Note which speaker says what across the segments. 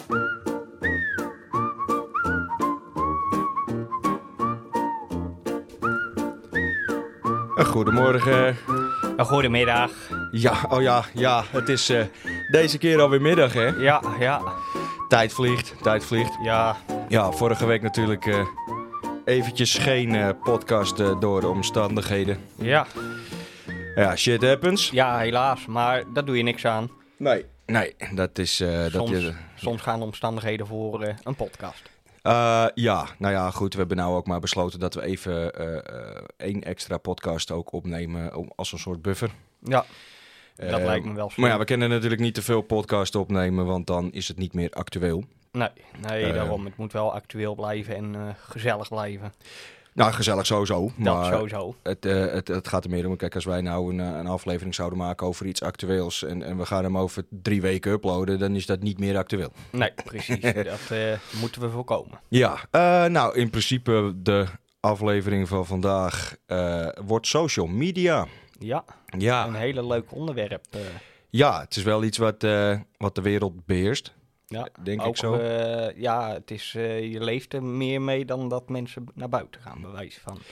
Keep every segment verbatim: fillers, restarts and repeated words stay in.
Speaker 1: Goedemorgen.
Speaker 2: Goedemiddag.
Speaker 1: Ja, oh ja, ja, het is uh, deze keer alweer middag, hè?
Speaker 2: Ja, ja.
Speaker 1: Tijd vliegt, tijd vliegt.
Speaker 2: Ja.
Speaker 1: Ja, vorige week natuurlijk uh, eventjes geen uh, podcast uh, door de omstandigheden.
Speaker 2: Ja.
Speaker 1: Ja, shit happens.
Speaker 2: Ja, helaas, maar daar doe je niks aan.
Speaker 1: Nee, nee, dat is... Uh,
Speaker 2: soms,
Speaker 1: dat je,
Speaker 2: soms gaan de omstandigheden voor uh, een podcast.
Speaker 1: Uh, ja, nou ja, goed. We hebben nou ook maar besloten dat we even uh, uh, één extra podcast ook opnemen om, als een soort buffer.
Speaker 2: Ja, dat
Speaker 1: uh,
Speaker 2: lijkt me wel slim.
Speaker 1: Maar ja, we kunnen natuurlijk niet te veel podcast opnemen, want dan is het niet meer actueel.
Speaker 2: Nee, nee uh, daarom. Het moet wel actueel blijven en uh, gezellig blijven.
Speaker 1: Nou, gezellig sowieso.
Speaker 2: Dat
Speaker 1: maar
Speaker 2: sowieso.
Speaker 1: Het, uh, het, het gaat er meer om. Kijk, als wij nou een, een aflevering zouden maken over iets actueels en, en we gaan hem over drie weken uploaden, dan is dat niet meer actueel.
Speaker 2: Nee, precies. dat uh, moeten we voorkomen.
Speaker 1: Ja, uh, nou in principe de aflevering van vandaag uh, wordt social media.
Speaker 2: Ja,
Speaker 1: ja,
Speaker 2: een hele leuk onderwerp. Uh.
Speaker 1: Ja, het is wel iets wat, uh, wat de wereld beheerst.
Speaker 2: Ja,
Speaker 1: denk
Speaker 2: ook,
Speaker 1: ik zo.
Speaker 2: Uh, ja, het is, uh, je leeft er meer mee dan dat mensen naar buiten gaan, bij wijze van.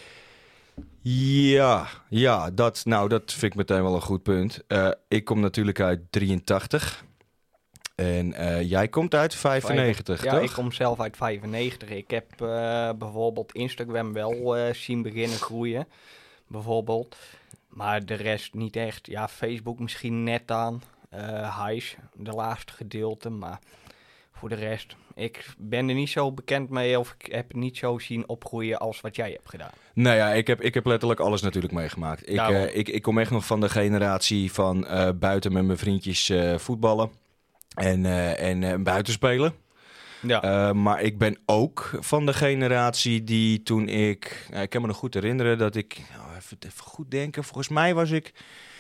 Speaker 1: Ja, ja dat, nou, dat vind ik meteen wel een goed punt. Uh, ik kom natuurlijk uit drieëntachtig. En uh, jij komt uit vijfennegentig,
Speaker 2: ja,
Speaker 1: toch?
Speaker 2: Ja, ik kom zelf uit vijfennegentig. Ik heb uh, bijvoorbeeld Instagram wel uh, zien beginnen groeien, bijvoorbeeld. Maar de rest niet echt. Ja, Facebook misschien net aan. Uh, Highs, de laatste gedeelte, maar voor de rest, ik ben er niet zo bekend mee of ik heb het niet zo zien opgroeien als wat jij hebt gedaan.
Speaker 1: Nou ja, ik heb, ik heb letterlijk alles natuurlijk meegemaakt. Ik, uh, ik, ik kom echt nog van de generatie van uh, buiten met mijn vriendjes uh, voetballen en, uh, en uh, buiten spelen.
Speaker 2: Ja.
Speaker 1: Uh, maar ik ben ook van de generatie die toen ik... Uh, ik kan me nog goed herinneren dat ik... Nou, even, even goed denken, volgens mij was ik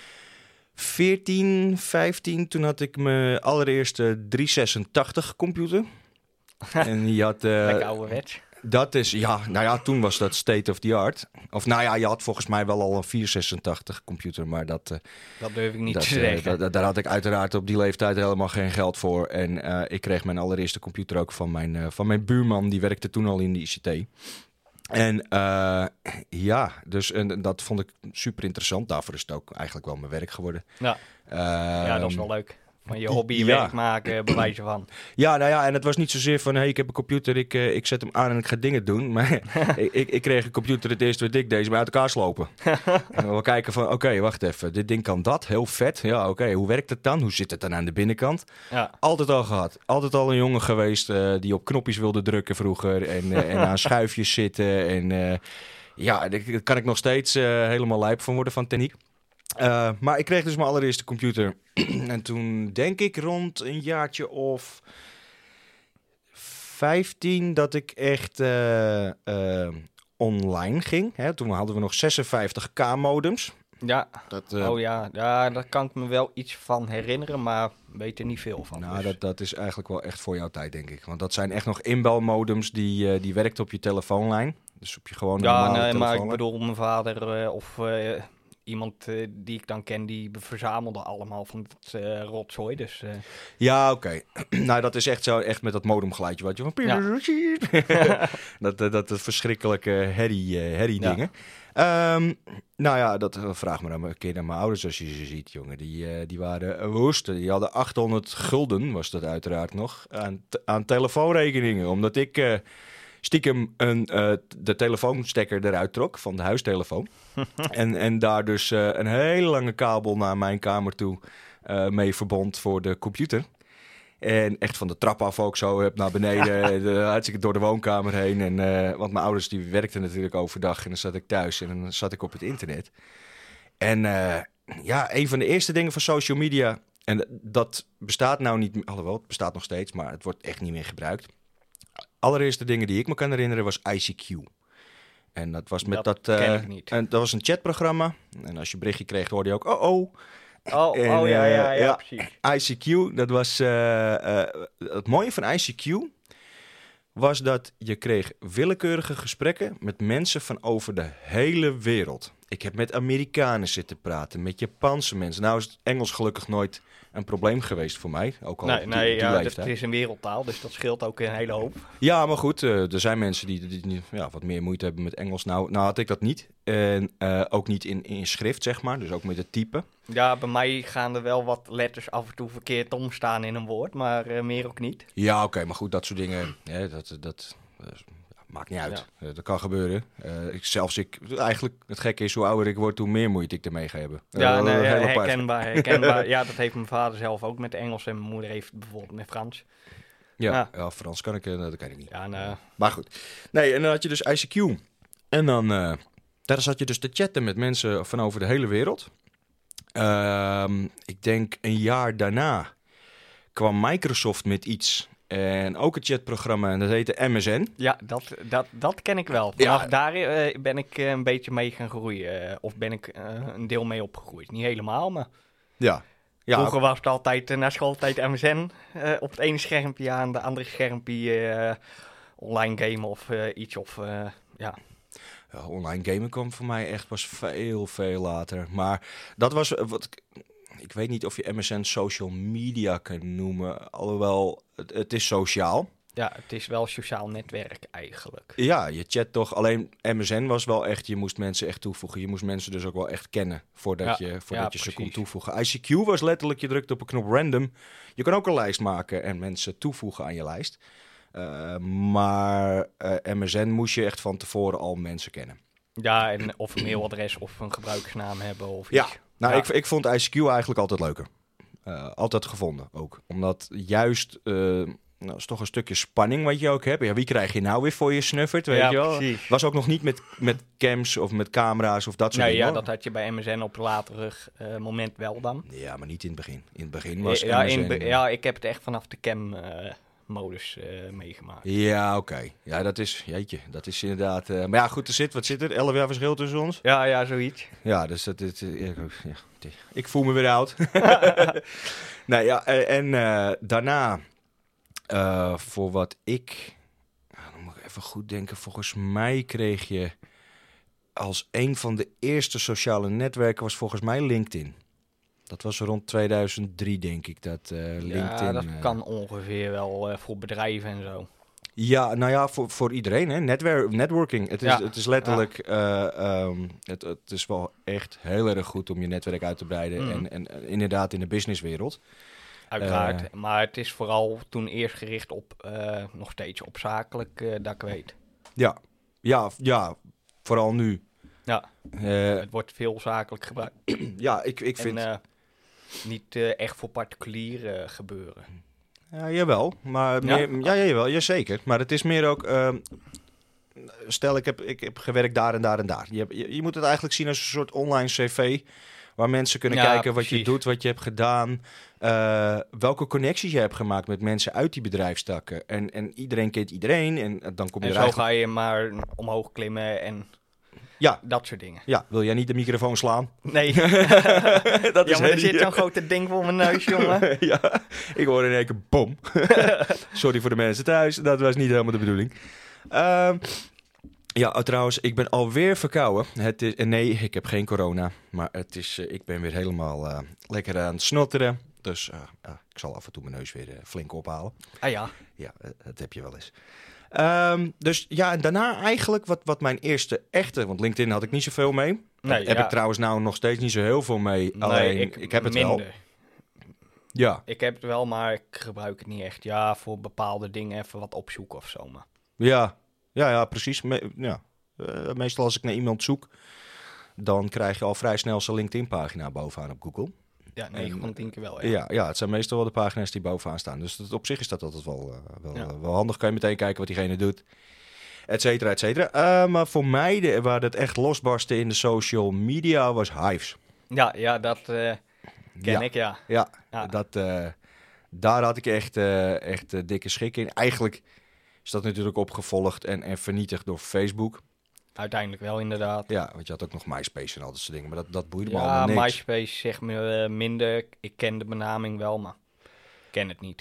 Speaker 1: veertien, vijftien. Toen had ik mijn allereerste driehonderdzesentachtig computer. En die had... Uh,
Speaker 2: Lekker ouderwets.
Speaker 1: Dat is, ja, nou ja, toen was dat state of the art. Of nou ja, je had volgens mij wel al een vierhonderdzesentachtig computer, maar dat... Uh,
Speaker 2: dat durf ik niet
Speaker 1: dat,
Speaker 2: te zeggen.
Speaker 1: Uh, da, daar had ik uiteraard op die leeftijd helemaal geen geld voor. En uh, ik kreeg mijn allereerste computer ook van mijn, uh, van mijn buurman, die werkte toen al in de I C T. En uh, ja, dus en, dat vond ik super interessant. Daarvoor is het ook eigenlijk wel mijn werk geworden.
Speaker 2: Ja, uh, ja dat is wel leuk. Van je hobby je
Speaker 1: ja.
Speaker 2: werk maken, bij wijze van.
Speaker 1: Ja, nou ja, en het was niet zozeer van... hey, ik heb een computer, ik, uh, ik zet hem aan en ik ga dingen doen. Maar ik, ik, ik kreeg een computer, het eerste wat ik deed, is mij uit elkaar slopen. En we kijken van, oké, okay, wacht even. Dit ding kan dat, heel vet. Ja, oké, okay, hoe werkt het dan? Hoe zit het dan aan de binnenkant?
Speaker 2: Ja.
Speaker 1: Altijd al gehad. Altijd al een jongen geweest uh, die op knopjes wilde drukken vroeger. En, uh, en aan schuifjes zitten. En uh, ja, daar kan ik nog steeds uh, helemaal lijp van worden van techniek. Uh, maar ik kreeg dus mijn allereerste computer. En toen denk ik rond een jaartje of vijftien dat ik echt uh, uh, online ging. Hè? Toen hadden we nog zesenvijftig k modems.
Speaker 2: Ja,
Speaker 1: dat, uh,
Speaker 2: oh ja, ja, daar kan ik me wel iets van herinneren, maar weet er niet veel van.
Speaker 1: Nou,
Speaker 2: dus.
Speaker 1: dat, dat is eigenlijk wel echt voor jouw tijd, denk ik. Want dat zijn echt nog inbelmodems die, uh, die werkten op je telefoonlijn. Dus op je gewone
Speaker 2: ja,
Speaker 1: normale
Speaker 2: nee,
Speaker 1: telefoonlijn.
Speaker 2: Maar ik bedoel, mijn vader uh, of uh, iemand uh, die ik dan ken, die verzamelde allemaal van het uh, rotzooi. Dus, uh...
Speaker 1: Ja, oké. Okay. Nou, dat is echt zo, echt met dat modemgeluidje wat je van... Ja. dat, dat, dat verschrikkelijke herrie, uh, herrie ja. dingen. Um, nou ja, dat vraag me dan een keer naar mijn ouders als je ze ziet, jongen. Die, uh, die waren woest. Die hadden achthonderd gulden, was dat uiteraard nog, aan, t- aan telefoonrekeningen. Omdat ik uh, stiekem een, uh, de telefoonstekker eruit trok van de huistelefoon. en, en daar dus uh, een hele lange kabel naar mijn kamer toe uh, mee verbond voor de computer. En echt van de trap af ook zo, heb naar beneden, de, hartstikke door de woonkamer heen. En, uh, want mijn ouders die werkten natuurlijk overdag en dan zat ik thuis en dan zat ik op het internet. En uh, ja, een van de eerste dingen van social media, en dat bestaat nou niet, alhoewel het bestaat nog steeds, maar het wordt echt niet meer gebruikt. Allereerste dingen die ik me kan herinneren was I C Q. En dat was met dat,
Speaker 2: dat
Speaker 1: uh,
Speaker 2: ken ik niet.
Speaker 1: En dat was een chatprogramma. En als je een berichtje kreeg, hoorde je ook, oh oh.
Speaker 2: Oh, en, oh ja, ja, ja, ja, precies.
Speaker 1: I C Q, dat was... Uh, uh, het mooie van I C Q was dat je kreeg willekeurige gesprekken met mensen van over de hele wereld. ik heb met Amerikanen zitten praten, met Japanse mensen. Nou is het Engels gelukkig nooit een probleem geweest voor mij. Ook al
Speaker 2: Nee,
Speaker 1: op die,
Speaker 2: nee
Speaker 1: op die
Speaker 2: ja,
Speaker 1: leeftijd.
Speaker 2: het is een wereldtaal, dus dat scheelt ook een hele hoop.
Speaker 1: Ja, maar goed, uh, er zijn mensen die, die, die ja, wat meer moeite hebben met Engels. Nou, nou had ik dat niet. En uh, ook niet in, in schrift, zeg maar. Dus ook met het typen.
Speaker 2: Ja, bij mij gaan er wel wat letters af en toe verkeerd omstaan in een woord, maar uh, meer ook niet.
Speaker 1: Ja, oké, okay, maar goed, dat soort dingen, hè, dat, dat uh, maakt niet uit. Ja. Uh, dat kan gebeuren. Uh, ik, zelfs ik, eigenlijk, het gekke is, hoe ouder ik word, hoe meer moeite ik ermee ga hebben.
Speaker 2: Ja,
Speaker 1: uh,
Speaker 2: nee, herkenbaar, herkenbaar. Ja, dat heeft mijn vader zelf ook met Engels en mijn moeder heeft bijvoorbeeld met Frans.
Speaker 1: Ja, ja. ja Frans kan ik, uh, dat kan ik niet.
Speaker 2: Ja, nee.
Speaker 1: Maar goed. Nee, en dan had je dus I C Q. En dan, uh, daar zat je dus te chatten met mensen van over de hele wereld. Uh, ik denk een jaar daarna kwam Microsoft met iets. En ook een chatprogramma en dat heette M S N.
Speaker 2: Ja, dat, dat, dat ken ik wel. Vanaf ja. daar uh, ben ik uh, een beetje mee gaan groeien. Uh, of ben ik uh, een deel mee opgegroeid. Niet helemaal, maar...
Speaker 1: Ja. Ja.
Speaker 2: Vroeger was het altijd uh, na schooltijd M S N. Uh, op het ene schermpje aan, de andere schermpje uh, online gamen of uh, iets. Of, uh, ja.
Speaker 1: Ja, online gamen kwam voor mij echt pas veel, veel later. Maar dat was... wat ik weet niet of je M S N social media kan noemen. Alhoewel, het, het is sociaal.
Speaker 2: Ja, het is wel sociaal netwerk eigenlijk.
Speaker 1: Ja, je chat toch. Alleen M S N was wel echt... Je moest mensen echt toevoegen. Je moest mensen dus ook wel echt kennen voordat, ja, je, voordat ja, je ze kon toevoegen. I C Q was letterlijk, je drukt op een knop random. Je kan ook een lijst maken en mensen toevoegen aan je lijst. Uh, maar uh, M S N moest je echt van tevoren al mensen kennen.
Speaker 2: Ja, en of een mailadres of een gebruikersnaam hebben of
Speaker 1: ja.
Speaker 2: iets.
Speaker 1: Nou,
Speaker 2: ja.
Speaker 1: ik, ik vond I C Q eigenlijk altijd leuker. Uh, altijd gevonden ook. Omdat juist... Uh, Nou, dat is toch een stukje spanning wat je ook hebt. Ja, wie krijg je nou weer voor je snuffert, weet
Speaker 2: ja,
Speaker 1: je wel?
Speaker 2: Precies.
Speaker 1: Was ook nog niet met, met cams of met camera's of dat soort
Speaker 2: nee,
Speaker 1: dingen.
Speaker 2: Ja, dat had je bij M S N op een later uh, moment wel dan.
Speaker 1: Ja, maar niet in het begin. In het begin was
Speaker 2: ja,
Speaker 1: M S N...
Speaker 2: in be- ja, ik heb het echt vanaf de cam-modus uh, uh, meegemaakt.
Speaker 1: Ja, oké. Okay. Ja, dat is... Jeetje, dat is inderdaad... Uh, maar ja, goed, er zit... Wat zit er? Elf jaar verschil tussen ons?
Speaker 2: Ja, ja, zoiets.
Speaker 1: Ja, dus dat... dat uh, ja, ik voel me weer oud. Nee, ja, en uh, daarna... Uh, voor wat ik... Nou, dan moet ik even goed denken. Volgens mij kreeg je... Als een van de eerste sociale netwerken was volgens mij LinkedIn. Dat was rond tweeduizend drie, denk ik, dat uh, LinkedIn...
Speaker 2: Ja, dat
Speaker 1: uh,
Speaker 2: kan ongeveer wel uh, voor bedrijven en zo.
Speaker 1: Ja, nou ja, voor, voor iedereen, hè. Netwer- networking. Het is, ja. het is letterlijk... Ja. Uh, um, het, het is wel echt heel erg goed om je netwerk uit te breiden. Mm. En, en, en inderdaad in de businesswereld.
Speaker 2: Uiteraard, uh, maar het is vooral toen eerst gericht op, uh, nog steeds op zakelijk, uh, dat ik weet.
Speaker 1: Ja, ja, ja, vooral nu.
Speaker 2: Ja, uh, het wordt veel zakelijk gebruikt.
Speaker 1: Ja, ik, ik vind...
Speaker 2: En, uh, niet uh, echt voor particulieren uh, gebeuren.
Speaker 1: Ja, jawel, maar
Speaker 2: ja?
Speaker 1: meer, ja, ja, jawel, jazeker. Maar het is meer ook... Uh, stel, ik heb, ik heb gewerkt daar en daar en daar. Je, je, je moet het eigenlijk zien als een soort online cv... Waar mensen kunnen ja, kijken precies. wat je doet, wat je hebt gedaan. Uh, welke connecties je hebt gemaakt met mensen uit die bedrijfstakken. En, en iedereen kent iedereen. En dan kom je
Speaker 2: en
Speaker 1: er
Speaker 2: zo eigenlijk... ga je maar omhoog klimmen en
Speaker 1: ja.
Speaker 2: dat soort dingen.
Speaker 1: Ja, wil jij niet de microfoon slaan?
Speaker 2: Nee. Dat is ja, maar er zit zo'n grote ding voor mijn neus, jongen.
Speaker 1: Ja, ik hoor in één keer bom. Sorry voor de mensen thuis, dat was niet helemaal de bedoeling. Uh, Ja, oh, trouwens, ik ben alweer verkouden. Het is, nee, ik heb geen corona. Maar het is, uh, ik ben weer helemaal uh, lekker aan het snotteren. Dus uh, uh, ik zal af en toe mijn neus weer uh, flink ophalen.
Speaker 2: Ah ja?
Speaker 1: Ja, uh, dat heb je wel eens. Um, dus ja, en daarna eigenlijk wat, wat mijn eerste echte... Want LinkedIn had ik niet zoveel mee.
Speaker 2: Nee,
Speaker 1: heb
Speaker 2: ja.
Speaker 1: ik trouwens nou nog steeds niet zo heel veel mee.
Speaker 2: Nee,
Speaker 1: Alleen,
Speaker 2: ik,
Speaker 1: ik heb het
Speaker 2: minder.
Speaker 1: wel. Ja.
Speaker 2: Ik heb het wel, maar ik gebruik het niet echt. Ja, voor bepaalde dingen even wat opzoeken of zo. Maar.
Speaker 1: Ja, ja, ja, precies. Me- ja. Uh, meestal als ik naar iemand zoek, dan krijg je al vrij snel zijn LinkedIn-pagina bovenaan op Google.
Speaker 2: Ja, negen van tien keer wel. Ja.
Speaker 1: Ja, ja, het zijn meestal wel de pagina's die bovenaan staan. Dus dat, op zich is dat altijd wel, uh, wel, ja. uh, wel handig. Kan je meteen kijken wat diegene doet, et cetera, et cetera. Uh, maar voor mij, de, waar het echt losbarstte in de social media, was Hives.
Speaker 2: Ja, ja dat uh, ken
Speaker 1: ja.
Speaker 2: ik, ja.
Speaker 1: Ja,
Speaker 2: ja.
Speaker 1: Dat, uh, daar had ik echt, uh, echt uh, dikke schik in. Eigenlijk is dat natuurlijk opgevolgd en, en vernietigd door Facebook.
Speaker 2: Uiteindelijk wel, inderdaad.
Speaker 1: Ja, want je had ook nog MySpace en al dat soort dingen, maar dat, dat boeide me
Speaker 2: ja,
Speaker 1: allemaal niks.
Speaker 2: MySpace zegt me uh, minder. Ik ken de benaming wel, maar ik ken het niet.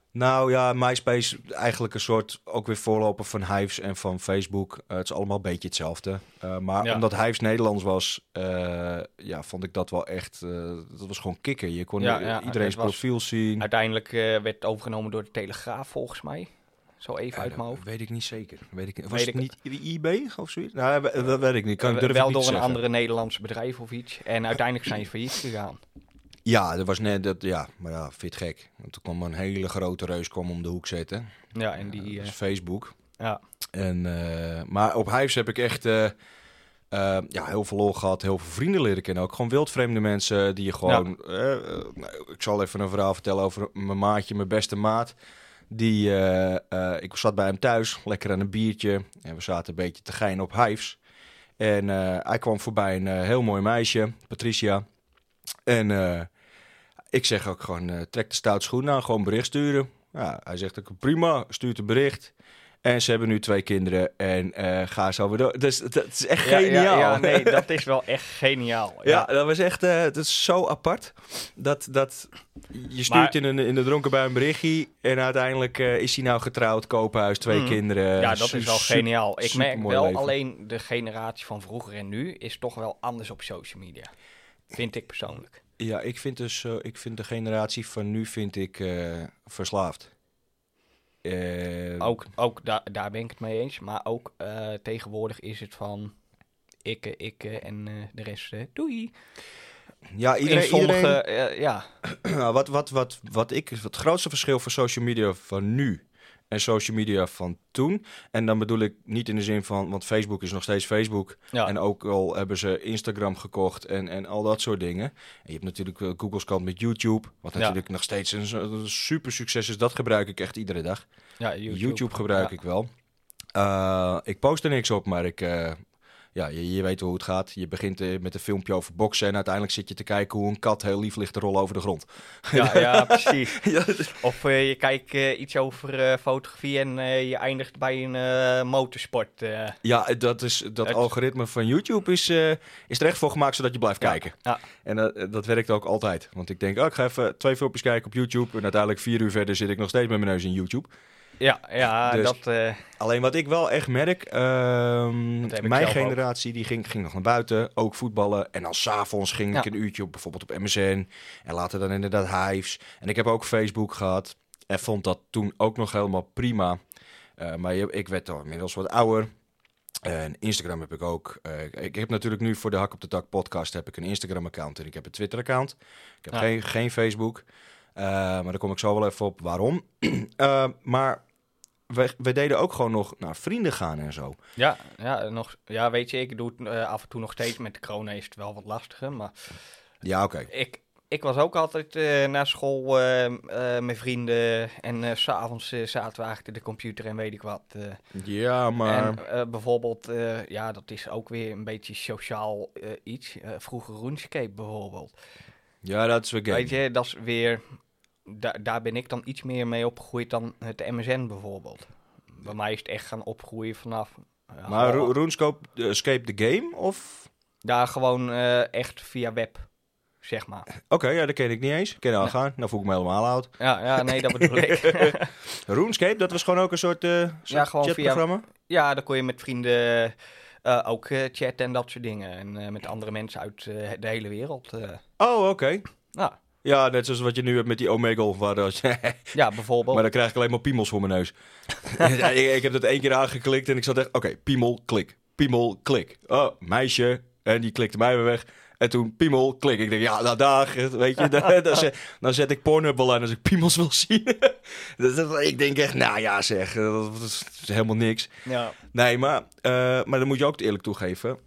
Speaker 1: Nou ja, MySpace eigenlijk een soort ook weer voorloper van Hives en van Facebook. Uh, het is allemaal een beetje hetzelfde. Uh, maar ja. omdat Hives Nederlands was, uh, ja, vond ik dat wel echt... Uh, dat was gewoon kicken. Je kon ja, ja, iedereen's profiel zien.
Speaker 2: Uiteindelijk uh, werd het overgenomen door de Telegraaf, volgens mij. Zo even uh, uit mijn hoofd.
Speaker 1: Weet ik niet zeker. Weet ik, was weet het ik niet de I B of zoiets? Nou, dat, dat weet ik niet. Kan,
Speaker 2: uh,
Speaker 1: durf
Speaker 2: wel
Speaker 1: ik niet
Speaker 2: door een
Speaker 1: zeggen.
Speaker 2: andere Nederlandse bedrijf of iets. En uiteindelijk zijn ze failliet gegaan.
Speaker 1: Ja, dat was net dat, ja, maar ja, vind je het gek. Want toen kwam een hele grote reus kwam om de hoek zetten.
Speaker 2: Ja, en die...
Speaker 1: Uh,
Speaker 2: uh,
Speaker 1: Facebook.
Speaker 2: Ja.
Speaker 1: En, uh, maar op Hives heb ik echt uh, uh, ja, heel veel lol gehad, heel veel vrienden leren kennen. Ook gewoon wildvreemde mensen die je gewoon... Ja. Uh, uh, nou, ik zal even een verhaal vertellen over mijn maatje, mijn beste maat. Die, uh, uh, ik zat bij hem thuis, lekker aan een biertje. En we zaten een beetje te geinen op Hives. En uh, hij kwam voorbij een uh, heel mooi meisje, Patricia. En... Uh, Ik zeg ook gewoon, uh, trek de stoute schoen aan, gewoon bericht sturen. Ja, hij zegt ook, prima, stuurt een bericht. En ze hebben nu twee kinderen en uh, ga zo weer door. Dus dat is echt
Speaker 2: ja,
Speaker 1: geniaal.
Speaker 2: Ja, ja, nee, dat is wel echt geniaal. Ja,
Speaker 1: ja dat was echt, uh, dat is zo apart. Dat, dat je stuurt maar, in, een, in de dronken bui een berichtje en uiteindelijk uh, is hij nou getrouwd, koophuis, twee mm, kinderen.
Speaker 2: Ja, dat
Speaker 1: su-
Speaker 2: is wel
Speaker 1: super,
Speaker 2: geniaal. Ik merk wel
Speaker 1: leven.
Speaker 2: alleen de generatie van vroeger en nu is toch wel anders op social media. Vind ik persoonlijk.
Speaker 1: Ja, ik vind dus, uh, ik vind de generatie van nu vind ik uh, verslaafd. Uh,
Speaker 2: ook ook da- daar ben ik het mee eens. Maar ook uh, tegenwoordig is het van ikke, ikke en uh, de rest uh, doei.
Speaker 1: Ja, iedereen...
Speaker 2: In sommige,
Speaker 1: iedereen
Speaker 2: uh, ja.
Speaker 1: wat, wat, wat, wat ik... Het grootste verschil van social media van nu en social media van toen. En dan bedoel ik niet in de zin van... Want Facebook is nog steeds Facebook. Ja. En ook al hebben ze Instagram gekocht en, en al dat soort dingen. En je hebt natuurlijk uh, Google's kant met YouTube. Wat natuurlijk ja. nog steeds een, een super succes is. Dat gebruik ik echt iedere dag.
Speaker 2: Ja, YouTube.
Speaker 1: YouTube gebruik ja. ik wel. Uh, ik post er niks op, maar ik... Uh, Ja, je, je weet hoe het gaat. Je begint uh, met een filmpje over boksen en uiteindelijk zit je te kijken hoe een kat heel lief ligt te rollen over de grond.
Speaker 2: Ja, ja precies. ja, dus... Of uh, je kijkt uh, iets over uh, fotografie en uh, je eindigt bij een uh, motorsport. Uh.
Speaker 1: Ja, dat, is, dat het... algoritme van YouTube is, uh, is er echt voor gemaakt zodat je blijft ja. kijken.
Speaker 2: Ja.
Speaker 1: En uh, dat werkt ook altijd. Want ik denk, oh, ik ga even twee filmpjes kijken op YouTube en uiteindelijk vier uur verder zit ik nog steeds met mijn neus in YouTube.
Speaker 2: Ja, ja dus, dat... Uh...
Speaker 1: Alleen wat ik wel echt merk... Uh, mijn generatie die ging, ging nog naar buiten, ook voetballen. En dan 's avonds ging ja. ik een uurtje op, bijvoorbeeld op M S N. En later dan inderdaad Hives. En ik heb ook Facebook gehad. En vond dat toen ook nog helemaal prima. Uh, maar je, ik werd al inmiddels wat ouder. En Instagram heb ik ook. Uh, ik heb natuurlijk nu voor de Hak op de Tak podcast... heb ik een Instagram-account en ik heb een Twitter-account. Ik heb ja. geen, geen Facebook. Uh, maar daar kom ik zo wel even op waarom. uh, maar... We, we deden ook gewoon nog naar vrienden gaan en zo.
Speaker 2: Ja, ja, nog, ja weet je, ik doe het uh, af en toe nog steeds. Met de corona is het wel wat lastiger, maar...
Speaker 1: Ja, oké. Okay.
Speaker 2: Ik, ik was ook altijd uh, naar school uh, uh, met vrienden. En uh, 's avonds uh, zaten we achter de computer en weet ik wat. Uh.
Speaker 1: Ja, maar...
Speaker 2: En uh, bijvoorbeeld, uh, ja, dat is ook weer een beetje sociaal uh, iets. Uh, vroeger RuneScape bijvoorbeeld.
Speaker 1: Ja, dat is weer game.
Speaker 2: Weet je, dat is weer... Da- daar ben ik dan iets meer mee opgegroeid dan het M S N bijvoorbeeld. Bij mij is het echt gaan opgroeien vanaf...
Speaker 1: Uh, maar Ro- RuneScape uh, Escape the Game, of?
Speaker 2: Daar gewoon uh, echt via web, zeg maar.
Speaker 1: Oké, okay, ja, dat ken ik niet eens. Ken je al gaan? Nou voel ik me helemaal oud.
Speaker 2: Ja, ja nee, dat bedoel ik.
Speaker 1: RuneScape, dat was gewoon ook een soort, uh, soort
Speaker 2: ja, gewoon
Speaker 1: chatprogramma?
Speaker 2: Via, ja, dan kon je met vrienden uh, ook uh, chatten en dat soort dingen. En uh, met andere mensen uit uh, de hele wereld. Uh.
Speaker 1: Oh, oké. Okay.
Speaker 2: Ja.
Speaker 1: Ja, net zoals wat je nu hebt met die Omegle. Waar als...
Speaker 2: ja, bijvoorbeeld.
Speaker 1: Maar dan krijg ik alleen maar piemels voor mijn neus. ik, ik heb dat één keer aangeklikt en ik zat echt... Oké, okay, piemel, klik. Piemel, klik. Oh, meisje. En die klikte mij weer weg. En toen piemel, klik. Ik denk, ja, nou dag. Weet je, dan, dan, zet, dan zet ik Pornhub wel aan als ik piemels wil zien. Ik denk echt, nou ja zeg, dat is helemaal niks.
Speaker 2: Ja.
Speaker 1: Nee, maar, uh, maar dan moet je ook eerlijk toegeven.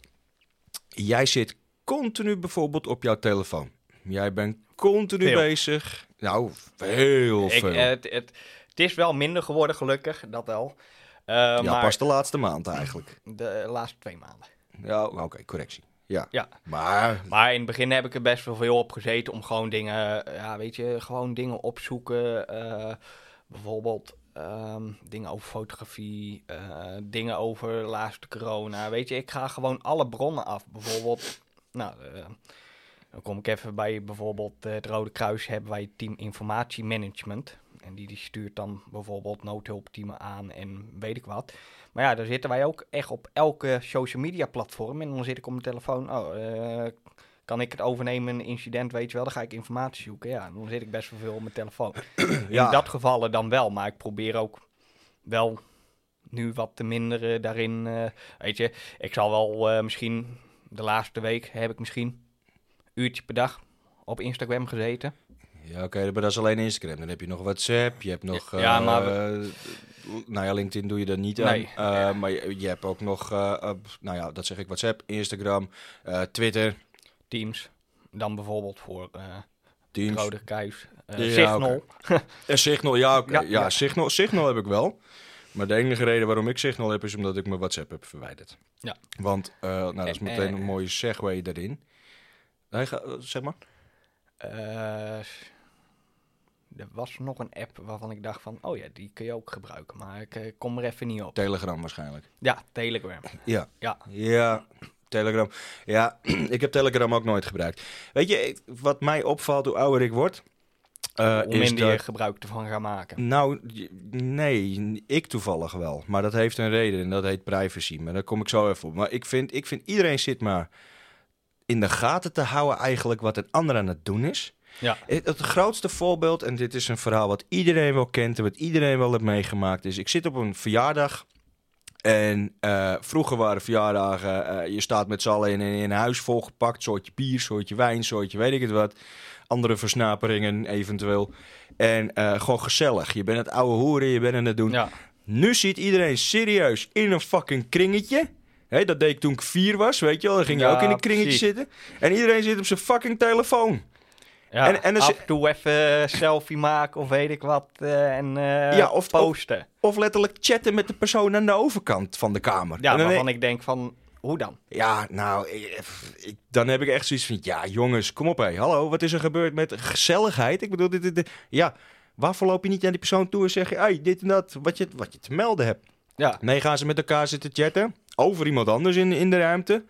Speaker 1: Jij zit continu bijvoorbeeld op jouw telefoon. Jij bent continu veel. bezig. Nou, heel
Speaker 2: ik,
Speaker 1: veel.
Speaker 2: Uh, het, het, het is wel minder geworden, gelukkig. Dat wel. Uh,
Speaker 1: ja,
Speaker 2: maar
Speaker 1: pas de laatste maand eigenlijk.
Speaker 2: De laatste twee maanden.
Speaker 1: Ja, oké, okay, correctie. Ja.
Speaker 2: ja.
Speaker 1: Maar...
Speaker 2: maar in het begin heb ik er best wel veel op gezeten om gewoon dingen... Ja, weet je, gewoon dingen opzoeken. Uh, bijvoorbeeld um, dingen over fotografie. Uh, dingen over laatste corona. Weet je, ik ga gewoon alle bronnen af. Bijvoorbeeld... Nou... Uh, Dan kom ik even bij bijvoorbeeld uh, het Rode Kruis hebben wij team informatiemanagement. En die, die stuurt dan bijvoorbeeld noodhulpteamen aan en weet ik wat. Maar ja, daar zitten wij ook echt op elke social media platform. En dan zit ik op mijn telefoon, oh, uh, kan ik het overnemen, een incident, weet je wel. Dan ga ik informatie zoeken. Ja, dan zit ik best wel veel op mijn telefoon. Ja. In dat geval dan wel, maar ik probeer ook wel nu wat te minderen daarin. Uh, weet je, ik zal wel uh, misschien, de laatste week heb ik misschien een uurtje per dag op Instagram gezeten.
Speaker 1: Ja, oké, okay, maar dat is alleen Instagram. Dan heb je nog WhatsApp, je hebt nog...
Speaker 2: Ja,
Speaker 1: uh,
Speaker 2: maar... We...
Speaker 1: Nou ja, LinkedIn doe je er niet
Speaker 2: nee.
Speaker 1: aan. Uh, ja. Maar je, je hebt ook nog, uh, uh, nou ja, dat zeg ik, WhatsApp, Instagram, uh, Twitter.
Speaker 2: Teams. Dan bijvoorbeeld voor uh,
Speaker 1: Teams.
Speaker 2: Rode Kuis. Uh,
Speaker 1: ja,
Speaker 2: Signal.
Speaker 1: Okay. En Signal, ja, oké. Okay.
Speaker 2: Ja,
Speaker 1: ja,
Speaker 2: ja.
Speaker 1: Signal, Signal heb ik wel. Maar de enige reden waarom ik Signal heb, is omdat ik mijn WhatsApp heb verwijderd.
Speaker 2: Ja.
Speaker 1: Want, uh, nou, dat is meteen
Speaker 2: uh,
Speaker 1: een mooie segue daarin. Nee, ga, zeg maar.
Speaker 2: Uh, er was nog een app waarvan ik dacht van, oh ja, die kun je ook gebruiken. Maar ik uh, kom er even niet op.
Speaker 1: Telegram waarschijnlijk.
Speaker 2: Ja, Telegram.
Speaker 1: Ja.
Speaker 2: Ja.
Speaker 1: Ja, Telegram. Ja, ik heb Telegram ook nooit gebruikt. Weet je, wat mij opvalt hoe ouder ik word...
Speaker 2: Uh, Hoe minder dat... je gebruik ervan gaan maken.
Speaker 1: Nou, nee, ik toevallig wel. Maar dat heeft een reden en dat heet privacy. Maar daar kom ik zo even op. Maar ik vind, ik vind iedereen zit maar in de gaten te houden eigenlijk wat een ander aan het doen is.
Speaker 2: Ja.
Speaker 1: Het, het grootste voorbeeld, en dit is een verhaal wat iedereen wel kent en wat iedereen wel heeft meegemaakt, is ik zit op een verjaardag. En uh, vroeger waren verjaardagen, uh, je staat met z'n allen in, in een huis volgepakt, soortje bier, soortje wijn, soortje weet ik het wat. Andere versnaperingen eventueel. En uh, gewoon gezellig. Je bent het oude hoeren, je bent aan het doen.
Speaker 2: Ja.
Speaker 1: Nu ziet iedereen serieus in een fucking kringetje. Hey, dat deed ik toen ik vier was, weet je wel. Dan ging je ja, ook in een kringetje precies. zitten. En iedereen zit op zijn fucking telefoon.
Speaker 2: Ja, en, en af en toe even selfie maken of weet ik wat uh, en uh,
Speaker 1: ja, of,
Speaker 2: posten.
Speaker 1: Of, of letterlijk chatten met de persoon aan de overkant van de kamer.
Speaker 2: Ja,
Speaker 1: en dan
Speaker 2: waarvan he- ik denk van, hoe dan?
Speaker 1: Ja, nou, ik, ik, dan heb ik echt zoiets van, ja jongens, kom op hé. Hallo, wat is er gebeurd met gezelligheid? Ik bedoel, dit, dit, dit, ja, waarvoor loop je niet naar die persoon toe en zeg je, hey, dit en dat, wat je, wat je te melden hebt.
Speaker 2: Ja.
Speaker 1: Nee, gaan ze met elkaar zitten chatten over iemand anders in, in de ruimte.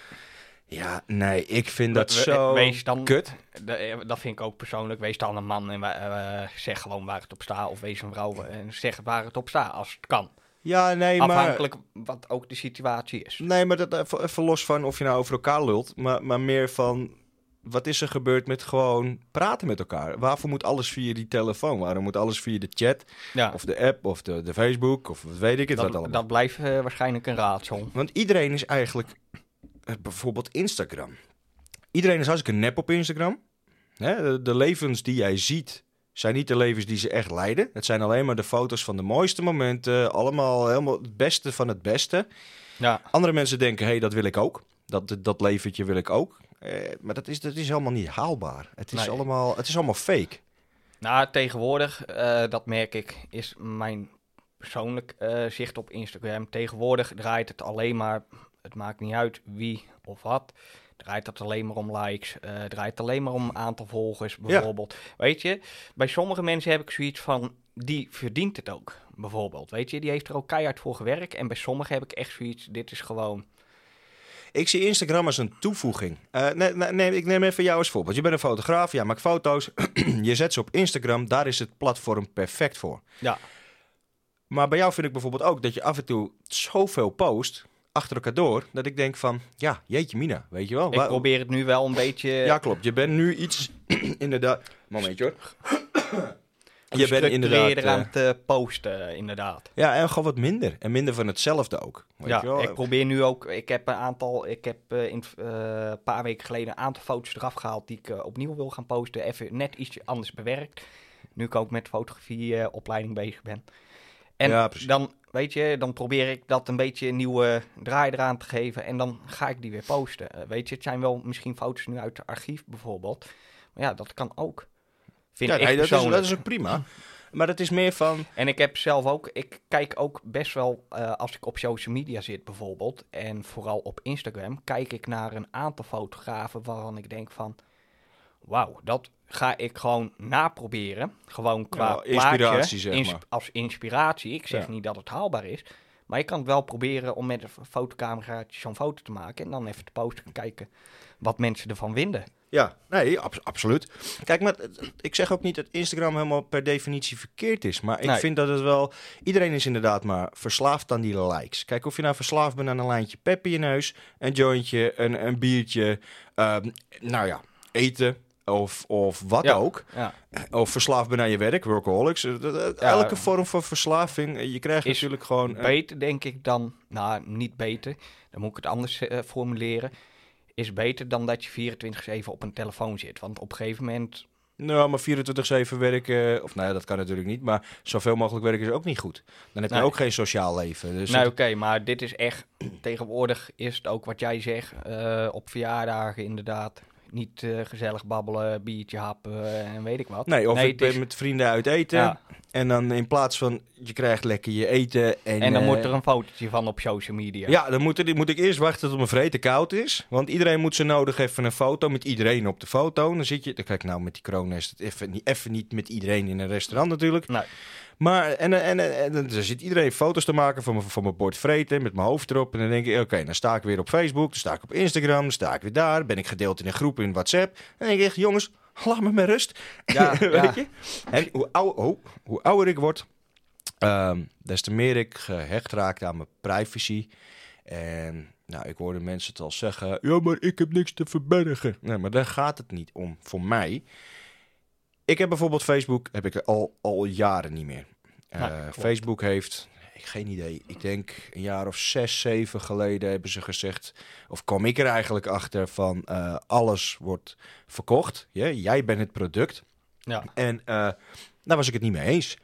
Speaker 1: Ja, nee, ik vind dat we, zo
Speaker 2: wees dan,
Speaker 1: kut.
Speaker 2: Dat vind ik ook persoonlijk. Wees dan een man en uh, zeg gewoon waar het op staat. Of wees een vrouw en zeg waar het op staat, als het kan.
Speaker 1: Ja, nee, maar...
Speaker 2: Afhankelijk wat ook de situatie is.
Speaker 1: Nee, maar dat even, even los van of je nou over elkaar lult. Maar, maar meer van, wat is er gebeurd met gewoon praten met elkaar? Waarvoor moet alles via die telefoon? Waarom moet alles via de chat? Ja. Of de app, of de, de Facebook, of wat weet ik het
Speaker 2: dat,
Speaker 1: wat allemaal.
Speaker 2: Dat blijft uh, waarschijnlijk een raadsel.
Speaker 1: Want iedereen is eigenlijk... Bijvoorbeeld Instagram. Iedereen is hartstikke nep op Instagram. Hè, de, de levens die jij ziet... zijn niet de levens die ze echt leiden. Het zijn alleen maar de foto's van de mooiste momenten. Allemaal helemaal het beste van het beste.
Speaker 2: Ja.
Speaker 1: Andere mensen denken, hé, hey, dat wil ik ook. Dat, dat leventje wil ik ook. Eh, maar dat is, dat is helemaal niet haalbaar. Het is, nee. allemaal, het is allemaal fake.
Speaker 2: Nou, tegenwoordig, uh, dat merk ik, is mijn persoonlijk uh, zicht op Instagram. Tegenwoordig draait het alleen maar... Het maakt niet uit wie of wat. Draait het alleen maar om likes. Uh, draait alleen maar om aantal volgers, bijvoorbeeld. Ja. Weet je, bij sommige mensen heb ik zoiets van... Die verdient het ook, bijvoorbeeld. Weet je, die heeft er ook keihard voor gewerkt. En bij sommigen heb ik echt zoiets... Dit is gewoon...
Speaker 1: Ik zie Instagram als een toevoeging. Uh, nee, nee, nee, ik neem even jou als voorbeeld. Je bent een fotograaf, jij maakt foto's. Je zet ze op Instagram. Daar is het platform perfect voor.
Speaker 2: Ja.
Speaker 1: Maar bij jou vind ik bijvoorbeeld ook... dat je af en toe zoveel post... achter elkaar door, dat ik denk van, ja, jeetje mina, weet je wel.
Speaker 2: Ik Waar... probeer het nu wel een beetje...
Speaker 1: Ja, klopt. Je bent nu iets, inderdaad... Momentje hoor. Je bent inderdaad...
Speaker 2: eraan uh... te posten, inderdaad.
Speaker 1: Ja, en gewoon wat minder. En minder van hetzelfde ook. Weet
Speaker 2: ja,
Speaker 1: je wel?
Speaker 2: Ik probeer nu ook... Ik heb een aantal... Ik heb uh, in een uh, paar weken geleden een aantal foto's eraf gehaald die ik uh, opnieuw wil gaan posten. Even net iets anders bewerkt. Nu ik ook met fotografie uh, opleiding bezig ben. En ja, dan... Weet je, dan probeer ik dat een beetje een nieuwe draai eraan te geven. En dan ga ik die weer posten. Uh, weet je, het zijn wel misschien foto's nu uit het archief bijvoorbeeld. Maar ja, dat kan ook. Vind
Speaker 1: ja,
Speaker 2: ik
Speaker 1: nee, dat, is, dat is ook prima. Maar dat is meer van...
Speaker 2: En ik heb zelf ook... Ik kijk ook best wel... Uh, als ik op social media zit bijvoorbeeld... En vooral op Instagram... Kijk ik naar een aantal fotografen... Waarvan ik denk van... Wauw, dat ga ik gewoon naproberen. Gewoon qua
Speaker 1: ja, inspiratie,
Speaker 2: plaatje,
Speaker 1: zeg
Speaker 2: ins-
Speaker 1: maar.
Speaker 2: als inspiratie. Ik zeg
Speaker 1: ja.
Speaker 2: niet dat het haalbaar is. Maar je kan het wel proberen om met een fotocamera zo'n foto te maken en dan even te posten en kijken wat mensen ervan vinden.
Speaker 1: Ja, nee, ab- absoluut. Kijk, maar ik zeg ook niet dat Instagram helemaal per definitie verkeerd is. Maar ik
Speaker 2: Nee.
Speaker 1: vind dat het wel... Iedereen is inderdaad maar verslaafd aan die likes. Kijk, of je nou verslaafd bent aan een lijntje pep in je neus, een jointje, een, een biertje, um, nou ja, eten of, of wat
Speaker 2: Ja.
Speaker 1: ook.
Speaker 2: Ja.
Speaker 1: Of verslaafd bent aan je werk, workaholics. Elke vorm van verslaving, je krijgt
Speaker 2: Is
Speaker 1: natuurlijk gewoon... Uh,
Speaker 2: Beter, denk ik, dan... Nou, niet beter. Dan moet ik het anders uh, formuleren. Is beter dan dat je vierentwintig zeven op een telefoon zit. Want op een gegeven moment...
Speaker 1: Nou, maar vierentwintig zeven werken... Of nou ja, dat kan natuurlijk niet. Maar zoveel mogelijk werken is ook niet goed. Dan heb je
Speaker 2: Nee.
Speaker 1: ook geen sociaal leven. Dus
Speaker 2: nou,
Speaker 1: het-
Speaker 2: oké, okay, maar dit is echt... Tegenwoordig is het ook wat jij zegt. Uh, op verjaardagen inderdaad. Niet uh, gezellig babbelen, biertje happen en weet ik wat.
Speaker 1: Nee, of
Speaker 2: nee,
Speaker 1: ik ben
Speaker 2: is...
Speaker 1: met vrienden uit eten.
Speaker 2: Ja.
Speaker 1: En dan in plaats van, je krijgt lekker je eten. En,
Speaker 2: En dan
Speaker 1: uh,
Speaker 2: moet er een fotootje van op social media.
Speaker 1: Ja, dan moet, er, moet ik eerst wachten tot mijn vreten koud is. Want iedereen moet zo nodig even een foto met iedereen op de foto. Dan zit je... Kijk, nou, met die corona is het even niet, even niet met iedereen in een restaurant natuurlijk.
Speaker 2: Nee.
Speaker 1: Maar, en, en, en, en dan zit iedereen foto's te maken van mijn, van mijn bord vreten met mijn hoofd erop. En dan denk ik, oké, okay, dan sta ik weer op Facebook, dan sta ik op Instagram, dan sta ik weer daar. Ben ik gedeeld in een groep in WhatsApp. En dan denk ik echt, jongens, laat me met rust.
Speaker 2: Ja,
Speaker 1: Weet
Speaker 2: ja.
Speaker 1: je? En hoe, ouder, hoe, hoe ouder ik word, um, des te meer ik gehecht raak aan mijn privacy. En nou, ik hoorde mensen het al zeggen, ja, maar ik heb niks te verbergen. Nee, maar daar gaat het niet om, voor mij. Ik heb bijvoorbeeld Facebook, heb ik al, al jaren niet meer. Uh,
Speaker 2: Nou,
Speaker 1: Facebook heeft, geen idee, ik denk een jaar of zes, zeven geleden hebben ze gezegd, of kwam ik er eigenlijk achter van uh, alles wordt verkocht. Ja, jij bent het product.
Speaker 2: Ja.
Speaker 1: En uh, daar was ik het niet mee eens.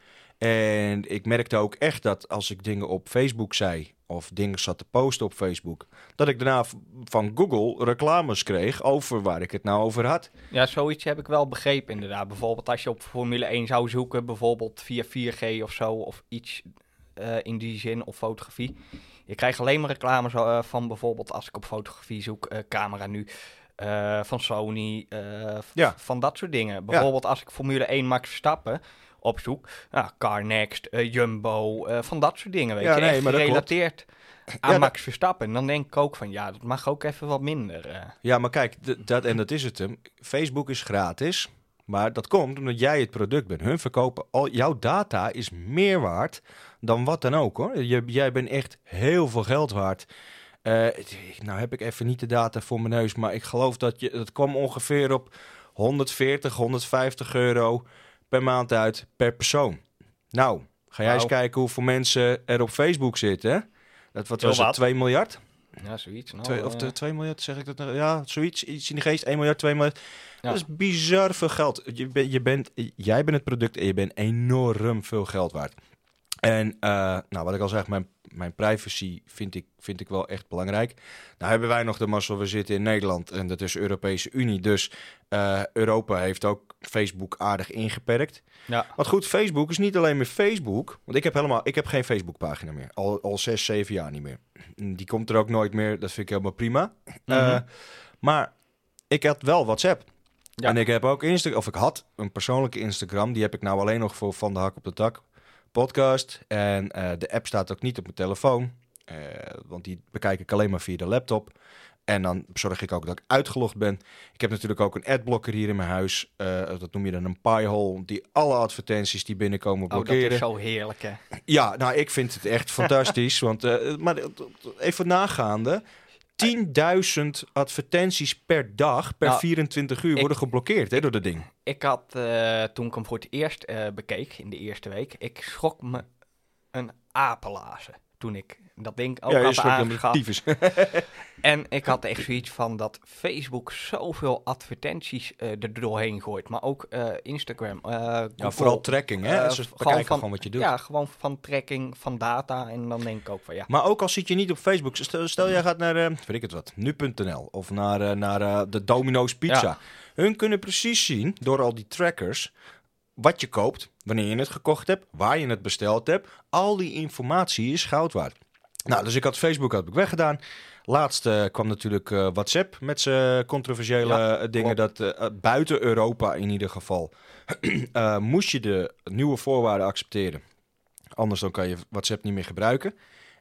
Speaker 1: En ik merkte ook echt dat als ik dingen op Facebook zei, of dingen zat te posten op Facebook, dat ik daarna van Google reclames kreeg over waar ik het nou over had.
Speaker 2: Ja, zoiets heb ik wel begrepen inderdaad. Bijvoorbeeld als je op Formule één zou zoeken, bijvoorbeeld via vier G of zo, of iets uh, in die zin, of fotografie. Je krijgt alleen maar reclames uh, van bijvoorbeeld, als ik op fotografie zoek, uh, camera nu, uh, van Sony, uh,
Speaker 1: ja.
Speaker 2: v- van dat soort dingen. Bijvoorbeeld ja. als ik Formule één Max Verstappen opzoek, nou, CarNext, uh, Jumbo, uh, van dat soort dingen, weet
Speaker 1: ja,
Speaker 2: je,
Speaker 1: nee,
Speaker 2: echt
Speaker 1: maar dat
Speaker 2: gerelateerd aan
Speaker 1: ja,
Speaker 2: Max
Speaker 1: dat...
Speaker 2: Verstappen. En dan denk ik ook van, ja, dat mag ook even wat minder. Uh.
Speaker 1: Ja, maar kijk, d- dat, en dat is het hem. Facebook is gratis, maar dat komt omdat jij het product bent. Hun verkopen, al, jouw data is meer waard dan wat dan ook, hoor. Je, jij bent echt heel veel geld waard. Uh, nou heb ik even niet de data voor mijn neus, maar ik geloof dat je, dat kwam ongeveer op honderdveertig, honderdvijftig euro per maand uit per persoon. Nou, ga jij wow. eens kijken hoeveel mensen er op Facebook zitten, hè? Dat, wat was het, twee miljard?
Speaker 2: Ja, zoiets. Nou,
Speaker 1: twee, of de,
Speaker 2: uh...
Speaker 1: twee miljard, zeg ik dat nou? Ja, zoiets, iets in de geest, één miljard, twee miljard. Ja. Dat is bizar veel geld. Je, ben, je bent, jij bent het product en je bent enorm veel geld waard. En uh, nou, wat ik al zeg, mijn, mijn privacy vind ik, vind ik wel echt belangrijk. Nou hebben wij nog de mazzel, we zitten in Nederland en dat is de Europese Unie. Dus uh, Europa heeft ook Facebook aardig ingeperkt.
Speaker 2: Ja.
Speaker 1: Want goed, Facebook is niet alleen meer Facebook. Want ik heb helemaal, ik heb geen Facebookpagina meer. Al, al zes, zeven jaar niet meer. Die komt er ook nooit meer. Dat vind ik helemaal prima. Mm-hmm. Uh, maar ik had wel WhatsApp. Ja. En ik heb ook Instagram, of ik had een persoonlijke Instagram. Die heb ik nou alleen nog voor Van de Hak op de Tak podcast. En uh, de app staat ook niet op mijn telefoon. Uh, want die bekijk ik alleen maar via de laptop. En dan zorg ik ook dat ik uitgelogd ben. Ik heb natuurlijk ook een adblocker hier in mijn huis. Uh, dat noem je dan een piehole. Die alle advertenties die binnenkomen blokkeren.
Speaker 2: Oh, dat is zo heerlijk, hè?
Speaker 1: Ja, nou, ik vind het echt fantastisch. Want, uh, maar even nagaande. tienduizend advertenties per dag, per nou, vierentwintig uur, ik, worden geblokkeerd hè, door dat ding.
Speaker 2: Ik had, uh, toen ik hem voor het eerst uh, bekeek, in de eerste week, ik schrok me een apenlazen toen ik dat ding ook
Speaker 1: ja,
Speaker 2: had aangeschaft.
Speaker 1: Ja,
Speaker 2: en ik had echt zoiets van dat Facebook zoveel advertenties uh, er doorheen gooit. Maar ook uh, Instagram. Uh, Google,
Speaker 1: ja, vooral tracking, hè? Uh, Ze bekijken van, gewoon wat je doet.
Speaker 2: Ja, gewoon van tracking, van data. En dan denk ik ook van ja.
Speaker 1: Maar ook al zit je niet op Facebook. Stel, stel jij gaat naar, uh, weet ik het wat, nu punt n l of naar, uh, naar uh, de Domino's Pizza. Ja. Hun kunnen precies zien, door al die trackers, wat je koopt, wanneer je het gekocht hebt, waar je het besteld hebt. Al die informatie is goud waard. Nou, dus ik had Facebook had ik weggedaan. Laatst uh, kwam natuurlijk uh, WhatsApp met zijn controversiële ja, uh, dingen. Dat uh, buiten Europa in ieder geval uh, moest je de nieuwe voorwaarden accepteren. Anders dan kan je WhatsApp niet meer gebruiken.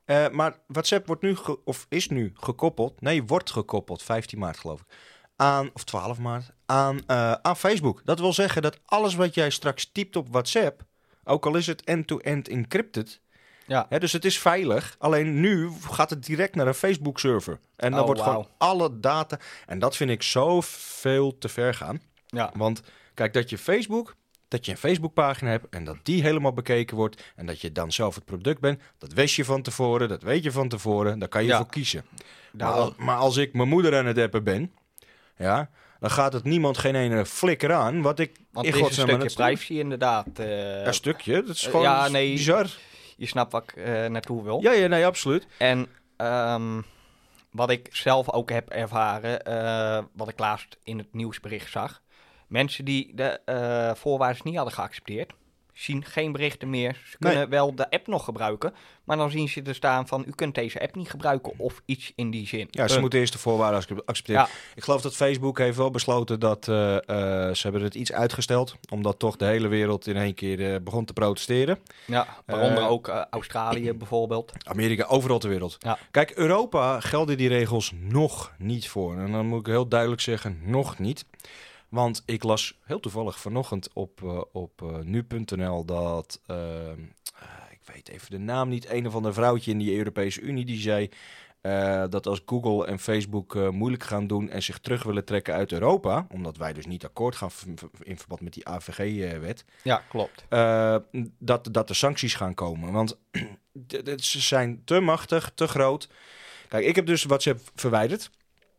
Speaker 1: Uh, maar WhatsApp wordt nu, ge- of is nu gekoppeld, nee, wordt gekoppeld, vijftien maart geloof ik, aan, of twaalf maart, aan, uh, aan Facebook. Dat wil zeggen dat alles wat jij straks typt op WhatsApp, ook al is het end-to-end encrypted,
Speaker 2: Ja.
Speaker 1: hè, dus het is veilig, alleen nu gaat het direct naar een Facebook-server. En dan
Speaker 2: Oh,
Speaker 1: wordt
Speaker 2: wauw.
Speaker 1: gewoon alle data, en dat vind ik zo veel te ver gaan.
Speaker 2: Ja.
Speaker 1: Want kijk, dat je Facebook, dat je een Facebookpagina hebt en dat die helemaal bekeken wordt en dat je dan zelf het product bent, dat wist je van tevoren, dat weet je van tevoren, daar kan je
Speaker 2: Ja.
Speaker 1: voor kiezen. Maar,
Speaker 2: Daarom.
Speaker 1: al- maar als ik mijn moeder aan het appen ben, ja, dan gaat het niemand geen ene flikker aan, wat ik
Speaker 2: Want
Speaker 1: in
Speaker 2: het is een
Speaker 1: godsnaam aan
Speaker 2: stukje
Speaker 1: het sturen.
Speaker 2: privacy inderdaad. eh,
Speaker 1: Een stukje, dat is
Speaker 2: eh,
Speaker 1: gewoon
Speaker 2: ja,
Speaker 1: dat is
Speaker 2: nee.
Speaker 1: bizar.
Speaker 2: Je snapt wat ik eh, naartoe wil.
Speaker 1: Ja, ja, nee, absoluut.
Speaker 2: En ehm, wat ik zelf ook heb ervaren, eh, wat ik laatst in het nieuwsbericht zag. Mensen die de eh, voorwaarden niet hadden geaccepteerd, zien geen berichten meer. Ze
Speaker 1: Nee.
Speaker 2: kunnen wel de app nog gebruiken, maar dan zien ze er staan van, u kunt deze app niet gebruiken of iets in die zin.
Speaker 1: Ja, ze
Speaker 2: Punt.
Speaker 1: moeten eerst de voorwaarden ac- accepteren.
Speaker 2: Ja.
Speaker 1: Ik geloof dat Facebook heeft wel besloten dat eh, eh, ze hebben het iets uitgesteld, omdat toch de hele wereld in één keer eh, begon te protesteren.
Speaker 2: Ja, waaronder
Speaker 1: Eh,
Speaker 2: ook eh, Australië bijvoorbeeld.
Speaker 1: Amerika, overal ter wereld.
Speaker 2: Ja.
Speaker 1: Kijk, Europa gelden die regels nog niet voor. En dan moet ik heel duidelijk zeggen, nog niet. Want ik las heel toevallig vanochtend op, uh, op uh, nu punt n l dat, uh, uh, ik weet even de naam niet, een of ander vrouwtje in die Europese Unie die zei uh, dat als Google en Facebook uh, moeilijk gaan doen en zich terug willen trekken uit Europa, omdat wij dus niet akkoord gaan v- v- in verband met die A V G-wet,
Speaker 2: Ja, klopt.
Speaker 1: uh, dat, dat er sancties gaan komen. Want d- d- ze zijn te machtig, te groot. Kijk, ik heb dus WhatsApp verwijderd.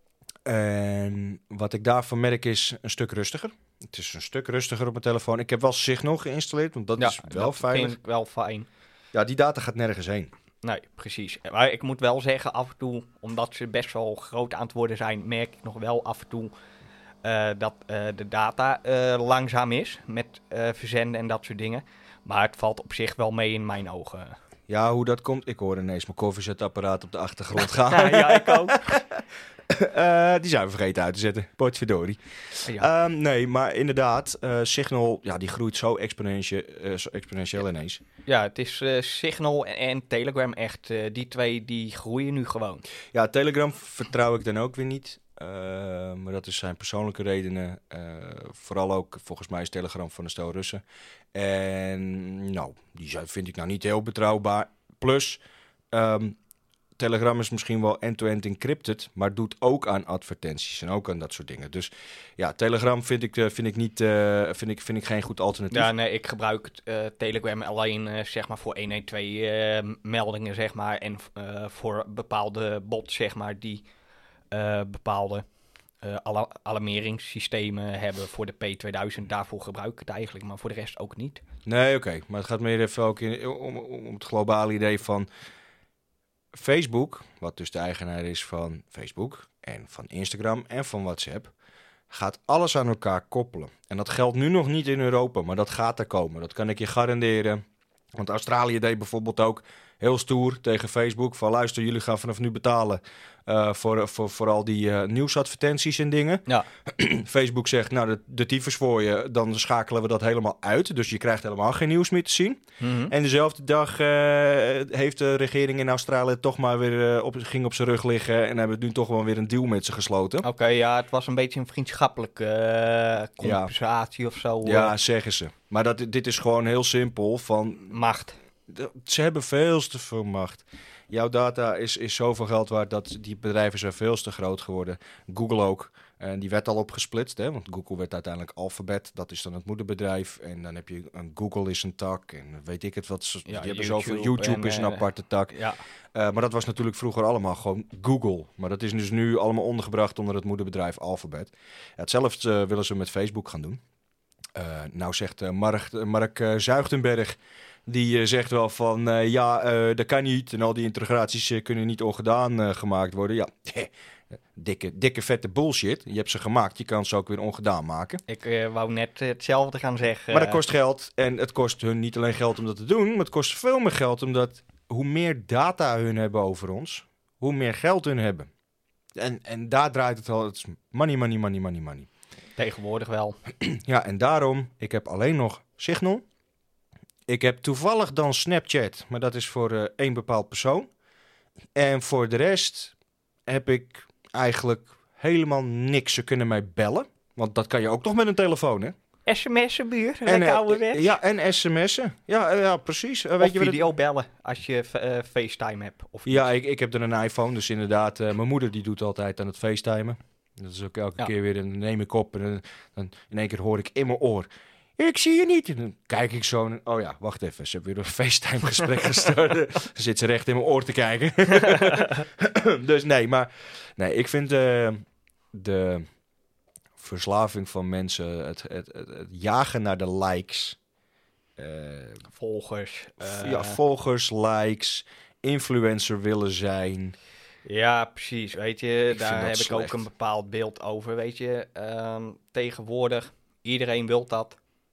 Speaker 1: En wat ik daarvan merk is een stuk rustiger. Het is een stuk rustiger op mijn telefoon. Ik heb wel Signal geïnstalleerd, want dat
Speaker 2: ja,
Speaker 1: is wel
Speaker 2: dat
Speaker 1: veilig.
Speaker 2: vind ik wel fijn.
Speaker 1: Ja, die data gaat nergens heen.
Speaker 2: Nee, precies. Maar ik moet wel zeggen, af en toe, omdat ze best wel groot aan het worden zijn, merk ik nog wel af en toe uh, dat uh, de data uh, langzaam is met uh, verzenden en dat soort dingen. Maar het valt op zich wel mee in mijn ogen.
Speaker 1: Ja, hoe dat komt? Ik hoor ineens mijn koffiezetapparaat op de achtergrond gaan.
Speaker 2: ja, ja, ik ook.
Speaker 1: uh, die zijn we vergeten uit te zetten. Potverdorie.
Speaker 2: Ja.
Speaker 1: Um, nee, maar inderdaad, uh, Signal, ja, die groeit zo, exponentie, uh, zo exponentieel ineens.
Speaker 2: Ja, het is uh, Signal en, en Telegram echt. Uh, die twee, die groeien nu gewoon.
Speaker 1: Ja, Telegram vertrouw ik dan ook weer niet. Uh, maar dat is zijn persoonlijke redenen. Uh, vooral ook, volgens mij is Telegram van een stel Russen. En nou, die vind ik nou niet heel betrouwbaar. Plus, um, Telegram is misschien wel end-to-end encrypted, maar doet ook aan advertenties en ook aan dat soort dingen. Dus ja, Telegram vind ik, uh, vind ik, niet, uh, vind ik, vind ik geen goed alternatief.
Speaker 2: Ja, nee, ik gebruik uh, Telegram alleen uh, zeg maar voor honderdtwaalf uh, meldingen, zeg maar. En uh, voor bepaalde bots, zeg maar, die uh, bepaalde uh, al- alarmeringssystemen hebben voor de P tweeduizend. Daarvoor gebruik ik het eigenlijk, maar voor de rest ook niet.
Speaker 1: Nee, oké. Okay. Maar het gaat meer even ook in, om, om het globale idee van Facebook, wat dus de eigenaar is van Facebook en van Instagram en van WhatsApp, gaat alles aan elkaar koppelen. En dat geldt nu nog niet in Europa, maar dat gaat er komen. Dat kan ik je garanderen. Want Australië deed bijvoorbeeld ook heel stoer tegen Facebook van luister, jullie gaan vanaf nu betalen uh, voor, voor, voor al die uh, nieuwsadvertenties en dingen.
Speaker 2: Ja.
Speaker 1: Facebook zegt, nou de, de tyfus voor je, dan schakelen we dat helemaal uit. Dus je krijgt helemaal geen nieuws meer te zien.
Speaker 2: Mm-hmm.
Speaker 1: En dezelfde dag uh, heeft de regering in Australië toch maar weer uh, op, ging op zijn rug liggen en hebben nu toch wel weer een deal met ze gesloten.
Speaker 2: Oké, okay, ja, het was een beetje een vriendschappelijke uh, compensatie
Speaker 1: ja.
Speaker 2: of zo. Uh.
Speaker 1: Ja, zeggen ze. Maar dat, dit is gewoon heel simpel van
Speaker 2: macht.
Speaker 1: Ze hebben veel te veel macht. Jouw data is, is zoveel geld waard dat die bedrijven zijn veel te groot geworden. Google ook. En die werd al opgesplitst, hè? Want Google werd uiteindelijk Alphabet. Dat is dan het moederbedrijf. En dan heb je een Google is een tak. En weet ik het wat. Ze,
Speaker 2: ja,
Speaker 1: die hebben
Speaker 2: YouTube
Speaker 1: zoveel. YouTube
Speaker 2: en,
Speaker 1: is een
Speaker 2: uh,
Speaker 1: aparte tak.
Speaker 2: Ja.
Speaker 1: Uh, maar dat was natuurlijk vroeger allemaal gewoon Google. Maar dat is dus nu allemaal ondergebracht onder het moederbedrijf Alphabet. Ja, hetzelfde uh, willen ze met Facebook gaan doen. Uh, nou zegt uh, Mark, uh, Mark uh, Zuigtenberg, die uh, zegt wel van uh, ja, uh, dat kan niet. En al die integraties uh, kunnen niet ongedaan uh, gemaakt worden. Ja, dikke, dikke vette bullshit. Je hebt ze gemaakt, je kan ze ook weer ongedaan maken.
Speaker 2: Ik uh, wou net uh, hetzelfde gaan zeggen.
Speaker 1: Maar dat kost geld. En het kost hun niet alleen geld om dat te doen, maar het kost veel meer geld omdat hoe meer data hun hebben over ons, hoe meer geld hun hebben. En, en daar draait het al. Het is money, money, money, money, money.
Speaker 2: Tegenwoordig wel.
Speaker 1: Ja, en daarom, ik heb alleen nog Signal. Ik heb toevallig dan Snapchat, maar dat is voor uh, één bepaald persoon. En voor de rest heb ik eigenlijk helemaal niks. Ze kunnen mij bellen. Want dat kan je ook nog met een telefoon, hè?
Speaker 2: sms'en, buur.
Speaker 1: En,
Speaker 2: Lekker
Speaker 1: eh,
Speaker 2: ouderwets.
Speaker 1: Ja, en sms'en. Ja, eh, ja precies. Eh,
Speaker 2: Of
Speaker 1: weet je wat het-
Speaker 2: video bellen als je eh, FaceTime hebt. Of
Speaker 1: Ja,
Speaker 2: iets.
Speaker 1: ik, ik heb er een iPhone, dus inderdaad, eh, mijn moeder die doet altijd aan het facetimen. Dat is ook elke
Speaker 2: Ja.
Speaker 1: keer weer, dan neem ik op en dan, dan in één keer hoor ik in mijn oor, ik zie je niet. En dan kijk ik zo en, oh ja, wacht even, ze hebben weer een FaceTime gesprek gestart. Dan zit ze recht in mijn oor te kijken. Dus nee, maar nee, ik vind eh, de verslaving van mensen, het, het, het, het jagen naar de likes, eh,
Speaker 2: Volgers. eh,
Speaker 1: ja, volgers, likes, influencer willen zijn.
Speaker 2: Ja, precies. Weet je,
Speaker 1: Ik
Speaker 2: daar
Speaker 1: vind dat
Speaker 2: heb ik
Speaker 1: slecht.
Speaker 2: ook een bepaald beeld over. Weet je, Ehm, tegenwoordig, iedereen wil dat.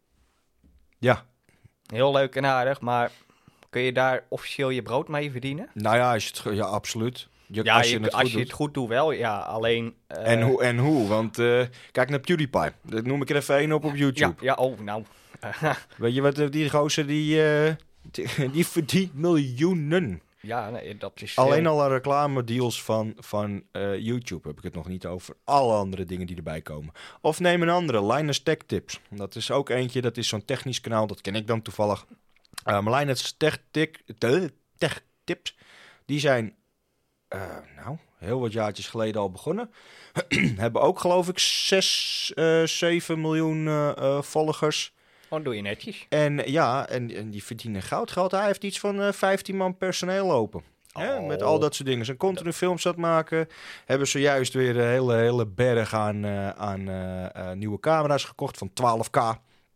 Speaker 1: Ja,
Speaker 2: Heel leuk en aardig, maar kun je daar officieel je brood mee verdienen?
Speaker 1: nou ja, als je het, ge- ja absoluut. Je,
Speaker 2: Ja,
Speaker 1: als je,
Speaker 2: je-
Speaker 1: het
Speaker 2: als
Speaker 1: goed
Speaker 2: je
Speaker 1: doet.
Speaker 2: het goed doet wel, ja. Alleen... eh,
Speaker 1: En, hoe, en hoe? Want eh, kijk naar PewDiePie. Dat noem ik er even één op op
Speaker 2: Ja,
Speaker 1: YouTube.
Speaker 2: ja, oh, nou.
Speaker 1: Weet je wat, eh, die gozer die, eh, die, die verdient miljoenen.
Speaker 2: ja, nee, dat is...
Speaker 1: Alleen
Speaker 2: heel-
Speaker 1: al aan reclame deals van, van eh, YouTube heb ik het nog niet over. Alle andere dingen die erbij komen. Of neem een andere, Linus Tech Tips. Dat is ook eentje, dat is zo'n technisch kanaal, dat ken ik dan toevallig. Uh, maar Linus Tech, Tik- te- Tech Tips, die zijn, eh, nou, heel wat jaartjes geleden al begonnen. Hebben ook, geloof ik, zes, zeven miljoen eh, eh, volgers.
Speaker 2: Oh, doe je netjes.
Speaker 1: En ja, en, en die verdienen goudgeld. Hij heeft iets van eh, vijftien man personeel lopen. Hè,
Speaker 2: Oh.
Speaker 1: met al dat soort dingen. Zijn continu films aan het maken. Hebben zojuist weer een hele, hele berg aan, eh, aan eh, eh, nieuwe camera's gekocht van twaalf k.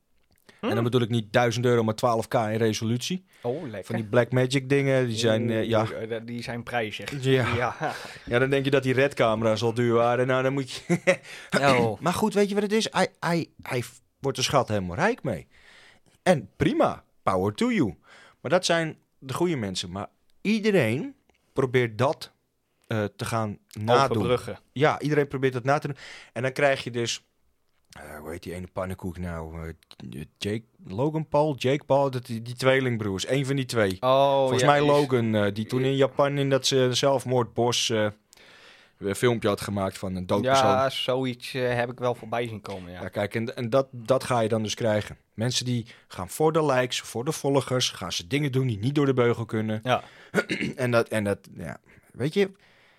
Speaker 1: En dan bedoel ik niet duizend euro, maar twaalf k in resolutie.
Speaker 2: Oh, lekker.
Speaker 1: Van die Blackmagic dingen, die zijn, eh, ja...
Speaker 2: Oeh, eh, die zijn prijzig.
Speaker 1: Ja.
Speaker 2: Ja.
Speaker 1: Ja, dan denk je dat die red camera's al duur waren. Nou, dan moet je...
Speaker 2: Oh.
Speaker 1: Maar goed, weet je wat het is? Hij, hij, hij wordt de schat helemaal rijk mee. En prima, power to you. Maar dat zijn de goede mensen. Maar iedereen probeert dat eh, te gaan nadoen.
Speaker 2: Overbruggen.
Speaker 1: Ja, iedereen probeert dat na te doen. En dan krijg je dus... eh, hoe heet die ene pannenkoek nou? Eh, Jake, Logan Paul, Jake Paul, dat, die, die tweelingbroers. Eén van die twee.
Speaker 2: Oh,
Speaker 1: Volgens
Speaker 2: ja,
Speaker 1: mij
Speaker 2: is-
Speaker 1: Logan, eh, die toen in Japan in dat ze zelfmoordbos... eh, een filmpje had gemaakt van een dood persoon.
Speaker 2: Ja, zoiets eh, heb ik wel voorbij zien komen, ja.
Speaker 1: Ja, kijk, en, en dat, dat ga je dan dus krijgen. Mensen die gaan voor de likes, voor de volgers, gaan ze dingen doen die niet door de beugel kunnen.
Speaker 2: Ja.
Speaker 1: En dat, en dat, ja, weet je,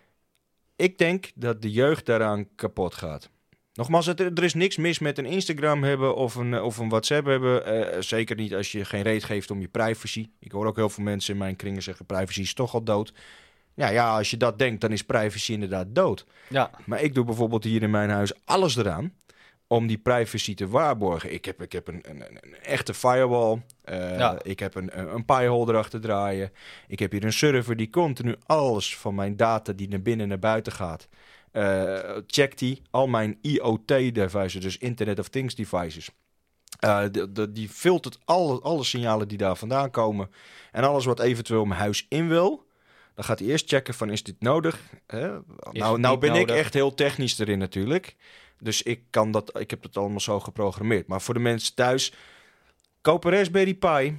Speaker 1: ik denk dat de jeugd daaraan kapot gaat. Nogmaals, het, er is niks mis met een Instagram hebben of een, of een WhatsApp hebben. Eh, zeker niet als je geen reet geeft om je privacy. Ik hoor ook heel veel mensen in mijn kringen zeggen, privacy is toch al dood. Ja, ja, als je dat denkt, dan is privacy inderdaad dood.
Speaker 2: Ja.
Speaker 1: Maar ik doe bijvoorbeeld hier in mijn huis alles eraan om die privacy te waarborgen. Ik heb, ik heb een, een, een echte firewall. Uh,
Speaker 2: Ja.
Speaker 1: Ik heb een, een, een pi-hole erachter draaien. Ik heb hier een server die continu alles van mijn data die naar binnen en naar buiten gaat. Uh, checkt die. Al mijn I O T-devices, dus Internet of Things devices. Uh, de, de, die filtert alle, alle signalen die daar vandaan komen. En alles wat eventueel mijn huis in wil. Dan gaat hij eerst checken van, is dit nodig? Hè? Nou,
Speaker 2: het
Speaker 1: nou
Speaker 2: niet
Speaker 1: ben
Speaker 2: nodig?
Speaker 1: ik echt heel technisch erin natuurlijk. Dus ik, kan dat, ik heb het allemaal zo geprogrammeerd. Maar voor de mensen thuis, koop een Raspberry Pi.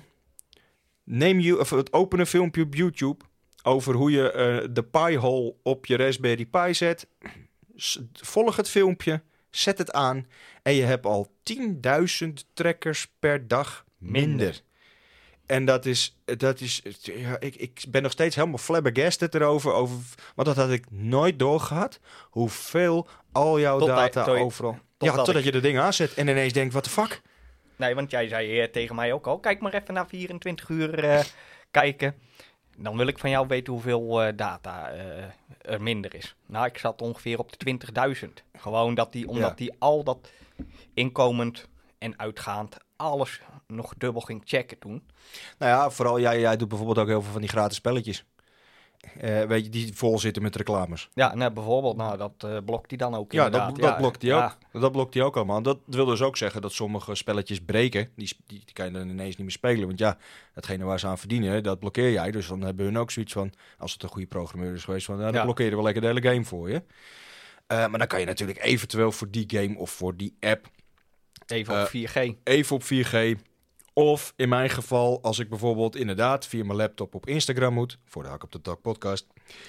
Speaker 1: Neem je, of het open een filmpje op YouTube over hoe je uh, de Pi-hole op je Raspberry Pi zet. S- Volg het filmpje, zet het aan en je hebt al tienduizend trackers per dag minder.
Speaker 2: Minder.
Speaker 1: En dat is, dat is ja, ik, ik ben nog steeds helemaal flabbergasted erover. Over, want dat had ik nooit doorgehad. Hoeveel al jouw
Speaker 2: Tot
Speaker 1: data
Speaker 2: hij- tot je-
Speaker 1: overal...
Speaker 2: totdat
Speaker 1: ja, totdat
Speaker 2: ik-
Speaker 1: je de ding aanzet en ineens denkt, what the fuck?
Speaker 2: Nee, want jij zei eh, tegen mij ook al, kijk maar even naar vierentwintig uur eh, kijken. Dan wil ik van jou weten hoeveel eh, data eh, er minder is. Nou, ik zat ongeveer op de twintigduizend. Gewoon dat die, omdat
Speaker 1: Ja.
Speaker 2: die al dat inkomend en uitgaand alles nog dubbel ging checken toen.
Speaker 1: Nou ja, vooral jij, jij doet bijvoorbeeld ook heel veel van die gratis spelletjes. Eh, weet je, die vol zitten met reclames.
Speaker 2: Ja, nou, bijvoorbeeld, nou, dat eh, blokt hij dan ook
Speaker 1: Ja,
Speaker 2: inderdaad.
Speaker 1: dat, dat blokt hij ook.
Speaker 2: Ja,
Speaker 1: Dat blokt hij ook allemaal. Dat wil dus ook zeggen dat sommige spelletjes breken. Die, die, die kan je dan ineens niet meer spelen. Want ja, datgene waar ze aan verdienen, dat blokkeer jij. Dus dan hebben hun ook zoiets van, als het een goede programmeur is geweest, van, nou, dan
Speaker 2: Ja.
Speaker 1: blokkeren we lekker de hele game voor je. Uh, maar dan kan je natuurlijk eventueel voor die game of voor die app
Speaker 2: even op
Speaker 1: Eh,
Speaker 2: vier G.
Speaker 1: even op vier G Of in mijn geval, als ik bijvoorbeeld inderdaad via mijn laptop op Instagram moet, voor de Hak op de Tak podcast,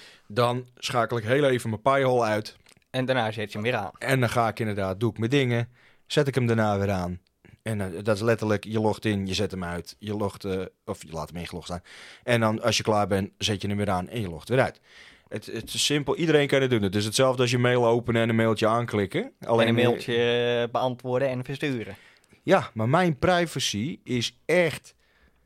Speaker 1: dan schakel ik heel even mijn Pi-hole uit.
Speaker 2: En daarna zet je hem weer aan.
Speaker 1: En dan ga ik inderdaad, doe ik mijn dingen, zet ik hem daarna weer aan. En uh, dat is letterlijk, je logt in, je zet hem uit, je logt, uh, of je laat hem ingelogd staan. En dan als je klaar bent, zet je hem weer aan en je logt weer uit. Het, het is simpel, iedereen kan het doen. Het is hetzelfde als je mail openen en een mailtje aanklikken.
Speaker 2: Alleen en een mailtje beantwoorden en versturen.
Speaker 1: Ja, maar mijn privacy is echt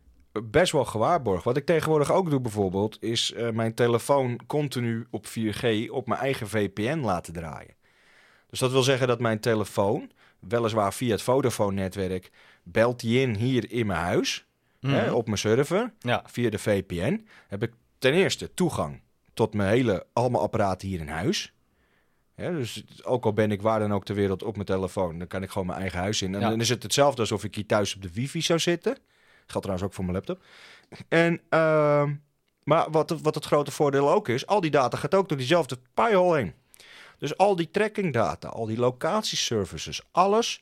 Speaker 1: best wel gewaarborgd. Wat ik tegenwoordig ook doe bijvoorbeeld, is uh, mijn telefoon continu op vier G op mijn eigen V P N laten draaien. Dus dat wil zeggen dat mijn telefoon, weliswaar via het Vodafone-netwerk, belt die in hier in mijn huis, mm. hè, op mijn server, ja. via de V P N. Heb ik ten eerste toegang tot mijn hele, al mijn apparaten hier in huis. Ja, dus ook al ben ik waar dan ook ter wereld op mijn telefoon, dan kan ik gewoon mijn eigen huis in. En ja. dan is het hetzelfde alsof ik hier thuis op de wifi zou zitten. Geldt trouwens ook voor mijn laptop. En, uh, maar wat, wat het grote voordeel ook is, al die data gaat ook door diezelfde Pi-hole heen. Dus al die tracking data, al die locatieservices, alles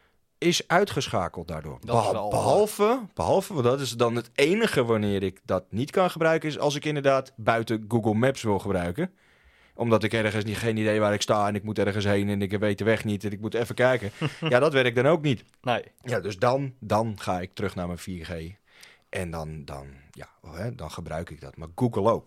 Speaker 1: is uitgeschakeld daardoor. Beha- wel... Behalve, behalve, want dat is dan het enige wanneer ik dat niet kan gebruiken, is als ik inderdaad buiten Google Maps wil gebruiken. Omdat ik ergens niet, geen idee waar ik sta en ik moet ergens heen en ik weet de weg niet en ik moet even kijken. Ja, dat werkt dan ook niet.
Speaker 2: Nee.
Speaker 1: Ja, dus dan, dan ga ik terug naar mijn vier G. En dan, dan, ja, hè, dan gebruik ik dat. Maar Google ook.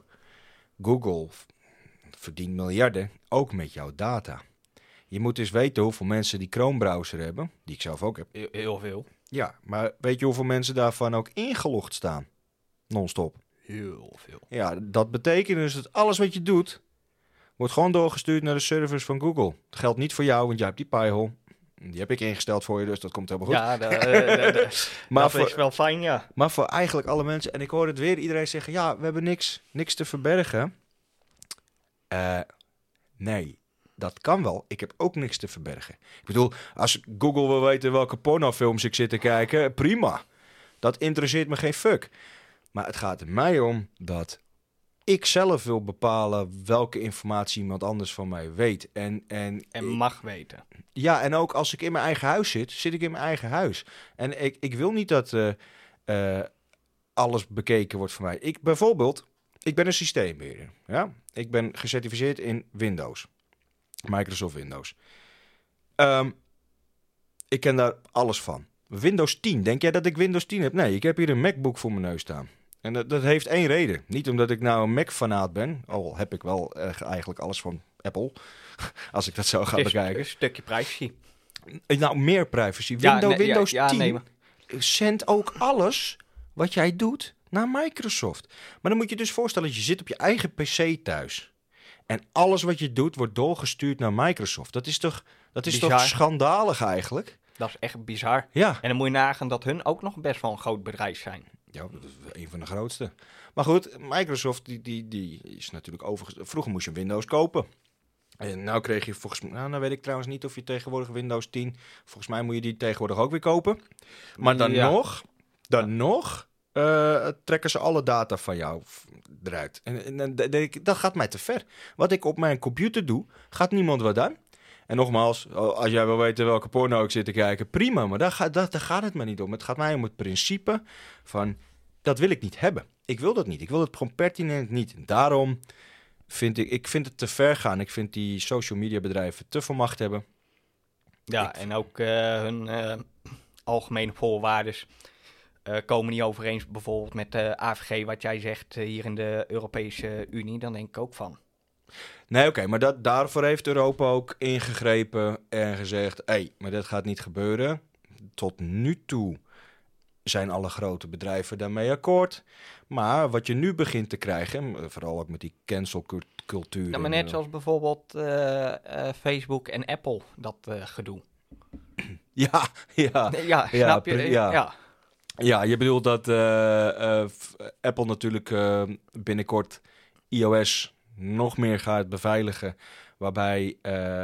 Speaker 1: Google verdient miljarden, ook met jouw data. Je moet eens weten hoeveel mensen die Chrome-browser hebben, die ik zelf ook heb.
Speaker 2: Heel, heel veel.
Speaker 1: Ja, maar weet je hoeveel mensen daarvan ook ingelogd staan? Non-stop.
Speaker 2: Heel veel.
Speaker 1: Ja, dat betekent dus dat alles wat je doet, wordt gewoon doorgestuurd naar de servers van Google. Dat geldt niet voor jou, want jij hebt die Pi-hole. Die heb ik ingesteld voor je, dus dat komt helemaal goed.
Speaker 2: Ja, de, de, de, maar dat voor, is wel fijn, ja.
Speaker 1: Maar voor eigenlijk alle mensen, en ik hoor het weer iedereen zeggen, ja, we hebben niks, niks te verbergen. Uh, nee, dat kan wel. Ik heb ook niks te verbergen. Ik bedoel, als Google wil weten welke pornofilms ik zit te kijken, prima. Dat interesseert me geen fuck. Maar het gaat er mij om dat ik zelf wil bepalen welke informatie iemand anders van mij weet. En, en,
Speaker 2: en mag weten.
Speaker 1: Ja, en ook als ik in mijn eigen huis zit, zit ik in mijn eigen huis. En ik, ik wil niet dat uh, uh, alles bekeken wordt van mij. Ik bijvoorbeeld, ik ben een systeembeheerder. Ja? Ik ben gecertificeerd in Windows. Microsoft Windows. Um, ik ken daar alles van. Windows tien. Denk jij dat ik Windows tien heb? Nee, ik heb hier een MacBook voor mijn neus staan. En dat, dat heeft één reden. Niet omdat ik nou een Mac-fanaat ben. Al heb ik wel uh, eigenlijk alles van Apple. Als ik dat zo ga
Speaker 2: is
Speaker 1: bekijken.
Speaker 2: Een stukje privacy.
Speaker 1: Nou, meer privacy.
Speaker 2: Ja,
Speaker 1: Windows,
Speaker 2: nee,
Speaker 1: Windows
Speaker 2: ja, ja,
Speaker 1: tien
Speaker 2: nee, maar...
Speaker 1: zendt ook alles wat jij doet naar Microsoft. Maar dan moet je dus voorstellen, je zit op je eigen P C thuis. En alles wat je doet wordt doorgestuurd naar Microsoft. Dat is toch, dat is toch schandalig eigenlijk?
Speaker 2: Dat is echt bizar.
Speaker 1: Ja.
Speaker 2: En dan moet je nagaan dat hun ook nog best wel een groot bedrijf zijn.
Speaker 1: Ja, dat is een van de grootste. Maar goed, Microsoft die, die, die is natuurlijk overigens... Vroeger moest je Windows kopen. En nou kreeg je volgens mij... Nou, nou weet ik trouwens niet of je tegenwoordig Windows tien... Volgens mij moet je die tegenwoordig ook weer kopen. Maar dan ja. nog... Dan ja. nog... Uh, trekken ze alle data van jou eruit. En, en, en, en dat gaat mij te ver. Wat ik op mijn computer doe, gaat niemand wat aan. En nogmaals, als jij wil weten welke porno ik zit te kijken, prima. Maar daar gaat, daar, daar gaat het me niet om. Het gaat mij om het principe van, dat wil ik niet hebben. Ik wil dat niet. Ik wil het gewoon pertinent niet. En daarom vind ik, ik vind het te ver gaan. Ik vind die social media bedrijven te veel macht hebben.
Speaker 2: Ja, ik... en ook uh, hun uh, algemene voorwaarden uh, komen niet overeen. Bijvoorbeeld met de A V G, wat jij zegt uh, hier in de Europese Unie. Dan denk ik ook van.
Speaker 1: Nee, oké, okay, maar dat, daarvoor heeft Europa ook ingegrepen en gezegd, hé, hey, maar dat gaat niet gebeuren. Tot nu toe zijn alle grote bedrijven daarmee akkoord. Maar wat je nu begint te krijgen, vooral ook met die cancelcultuur.
Speaker 2: Ja, maar net zoals bijvoorbeeld uh, uh, Facebook en Apple, dat uh, gedoe.
Speaker 1: Ja, ja.
Speaker 2: Ja, snap
Speaker 1: ja,
Speaker 2: je?
Speaker 1: Ja.
Speaker 2: ja.
Speaker 1: Ja, je bedoelt dat uh, uh, Apple natuurlijk uh, binnenkort iOS nog meer gaat beveiligen, waarbij uh,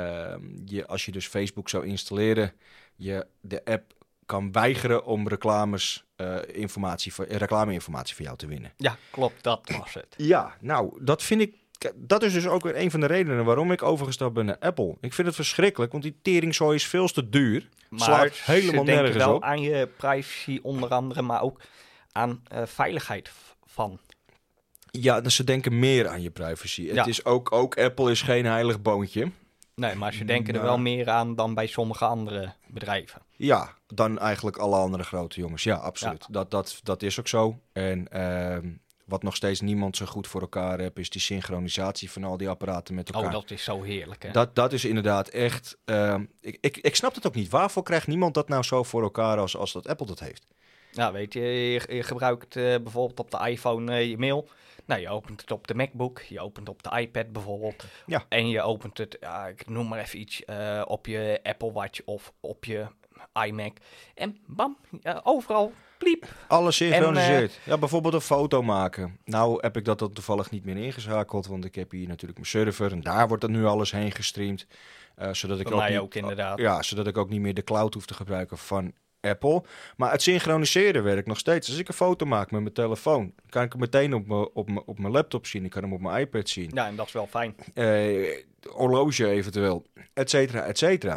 Speaker 1: je, als je dus Facebook zou installeren, je de app kan weigeren om reclames, uh, informatie, reclameinformatie voor jou te winnen.
Speaker 2: Ja, klopt, dat was het.
Speaker 1: Ja, nou, dat vind ik, dat is dus ook weer een van de redenen waarom ik overgestapt ben naar Apple. Ik vind het verschrikkelijk, want die teringzooi is veel te duur.
Speaker 2: Maar
Speaker 1: Slaat helemaal
Speaker 2: ze denken
Speaker 1: nergens
Speaker 2: wel
Speaker 1: op.
Speaker 2: aan je privacy onder andere, maar ook aan uh, veiligheid v- van.
Speaker 1: Ja, dus ze denken meer aan je privacy.
Speaker 2: Ja.
Speaker 1: Het is ook, ook Apple is geen heilig boontje.
Speaker 2: Nee, maar ze denken
Speaker 1: Nou.
Speaker 2: er wel meer aan dan bij sommige andere bedrijven.
Speaker 1: Ja, dan eigenlijk alle andere grote jongens. Ja, absoluut.
Speaker 2: Ja.
Speaker 1: Dat, dat, dat is ook zo. En ehm, wat nog steeds niemand zo goed voor elkaar heeft, is die synchronisatie van al die apparaten met elkaar.
Speaker 2: Oh, dat is zo heerlijk, hè?
Speaker 1: Dat, dat is inderdaad echt... ehm, ik, ik, ik snap het ook niet. Waarvoor krijgt niemand dat nou zo voor elkaar als, als dat Apple dat heeft?
Speaker 2: Ja, weet je, je, je gebruikt uh, bijvoorbeeld op de iPhone uh, je mail. Nou, je opent het op de MacBook, je opent op de iPad bijvoorbeeld.
Speaker 1: Ja.
Speaker 2: En je opent het, ja, ik noem maar even iets, uh, op je Apple Watch of op je iMac. En bam, uh, overal, pliep.
Speaker 1: Alles synchroniseerd.
Speaker 2: En, uh,
Speaker 1: ja, bijvoorbeeld een foto maken. Nou heb ik dat dan toevallig niet meer ingeschakeld, want ik heb hier natuurlijk mijn server en daar wordt dat nu alles heen gestreamd. Uh, zodat ik
Speaker 2: Bij
Speaker 1: ook
Speaker 2: mij
Speaker 1: niet,
Speaker 2: ook inderdaad.
Speaker 1: Ja, zodat ik ook niet meer de cloud hoef te gebruiken van Apple. Maar het synchroniseren werkt nog steeds. Als ik een foto maak met mijn telefoon, kan ik hem meteen op mijn, op mijn, op mijn laptop zien. Ik kan hem op mijn iPad zien.
Speaker 2: Ja, en dat is wel fijn.
Speaker 1: Uh, horloge eventueel, et cetera, et cetera.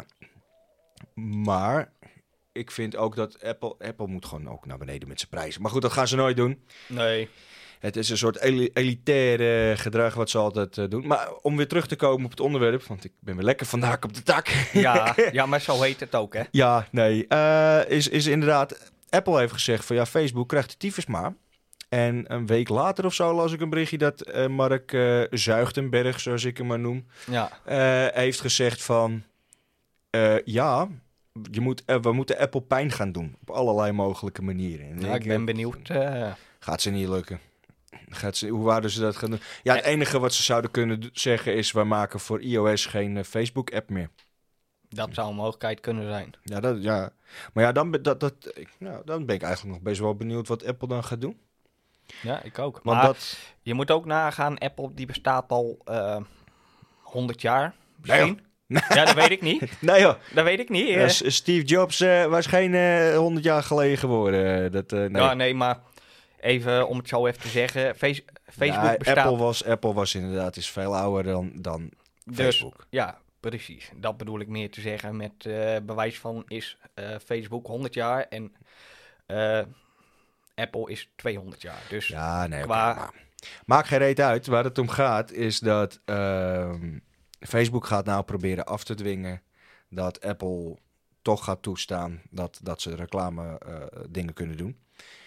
Speaker 1: Maar ik vind ook dat Apple... Apple moet gewoon ook naar beneden met zijn prijzen. Maar goed, dat gaan ze nooit doen.
Speaker 2: Nee.
Speaker 1: Het is een soort el- elitaire gedrag wat ze altijd uh, doen. Maar om weer terug te komen op het onderwerp, want ik ben weer lekker vandaag op de tak.
Speaker 2: Ja, ja, maar zo heet het ook, hè?
Speaker 1: Ja, nee. Uh, is, is inderdaad... Apple heeft gezegd van ja, Facebook krijgt de tyfus maar. En een week later of zo las ik een berichtje dat uh, Mark uh, Zuigtenberg, zoals ik hem maar noem,
Speaker 2: ja.
Speaker 1: uh, heeft gezegd van uh, ja, je moet, uh, we moeten Apple pijn gaan doen op allerlei mogelijke manieren. En
Speaker 2: Ja, ik ben benieuwd. Uh...
Speaker 1: Gaat ze niet lukken. Gaat ze, hoe wouden ze dat gaan doen? Ja, het enige wat ze zouden kunnen d- zeggen is, wij maken voor iOS geen uh, Facebook-app meer.
Speaker 2: Dat zou een mogelijkheid kunnen zijn.
Speaker 1: Ja, dat, ja. Maar ja, dan, dat, dat, nou, dan ben ik eigenlijk nog best wel benieuwd wat Apple dan gaat doen.
Speaker 2: Ja, ik ook.
Speaker 1: Want
Speaker 2: maar
Speaker 1: dat...
Speaker 2: je moet ook nagaan, Apple die bestaat al uh, honderd jaar. Misschien.
Speaker 1: Nee,
Speaker 2: ja, dat weet ik niet.
Speaker 1: Nee joh.
Speaker 2: Dat weet ik niet.
Speaker 1: Uh, Steve Jobs uh, was geen uh, honderd jaar geleden geworden. Uh, dat, uh, nee.
Speaker 2: Ja, nee, maar even om het zo even te zeggen. Face, Facebook
Speaker 1: ja,
Speaker 2: bestaat...
Speaker 1: Apple was, Apple was inderdaad is veel ouder dan, dan Facebook.
Speaker 2: Dus, ja, precies. Dat bedoel ik meer te zeggen. Met uh, bewijs van is uh, Facebook honderd jaar en uh, Apple is tweehonderd jaar. Dus
Speaker 1: ja, nee,
Speaker 2: qua...
Speaker 1: okay, maar maakt geen reet uit. Waar het om gaat is dat uh, Facebook gaat nou proberen af te dwingen dat Apple toch gaat toestaan dat, dat ze reclame uh, dingen kunnen doen.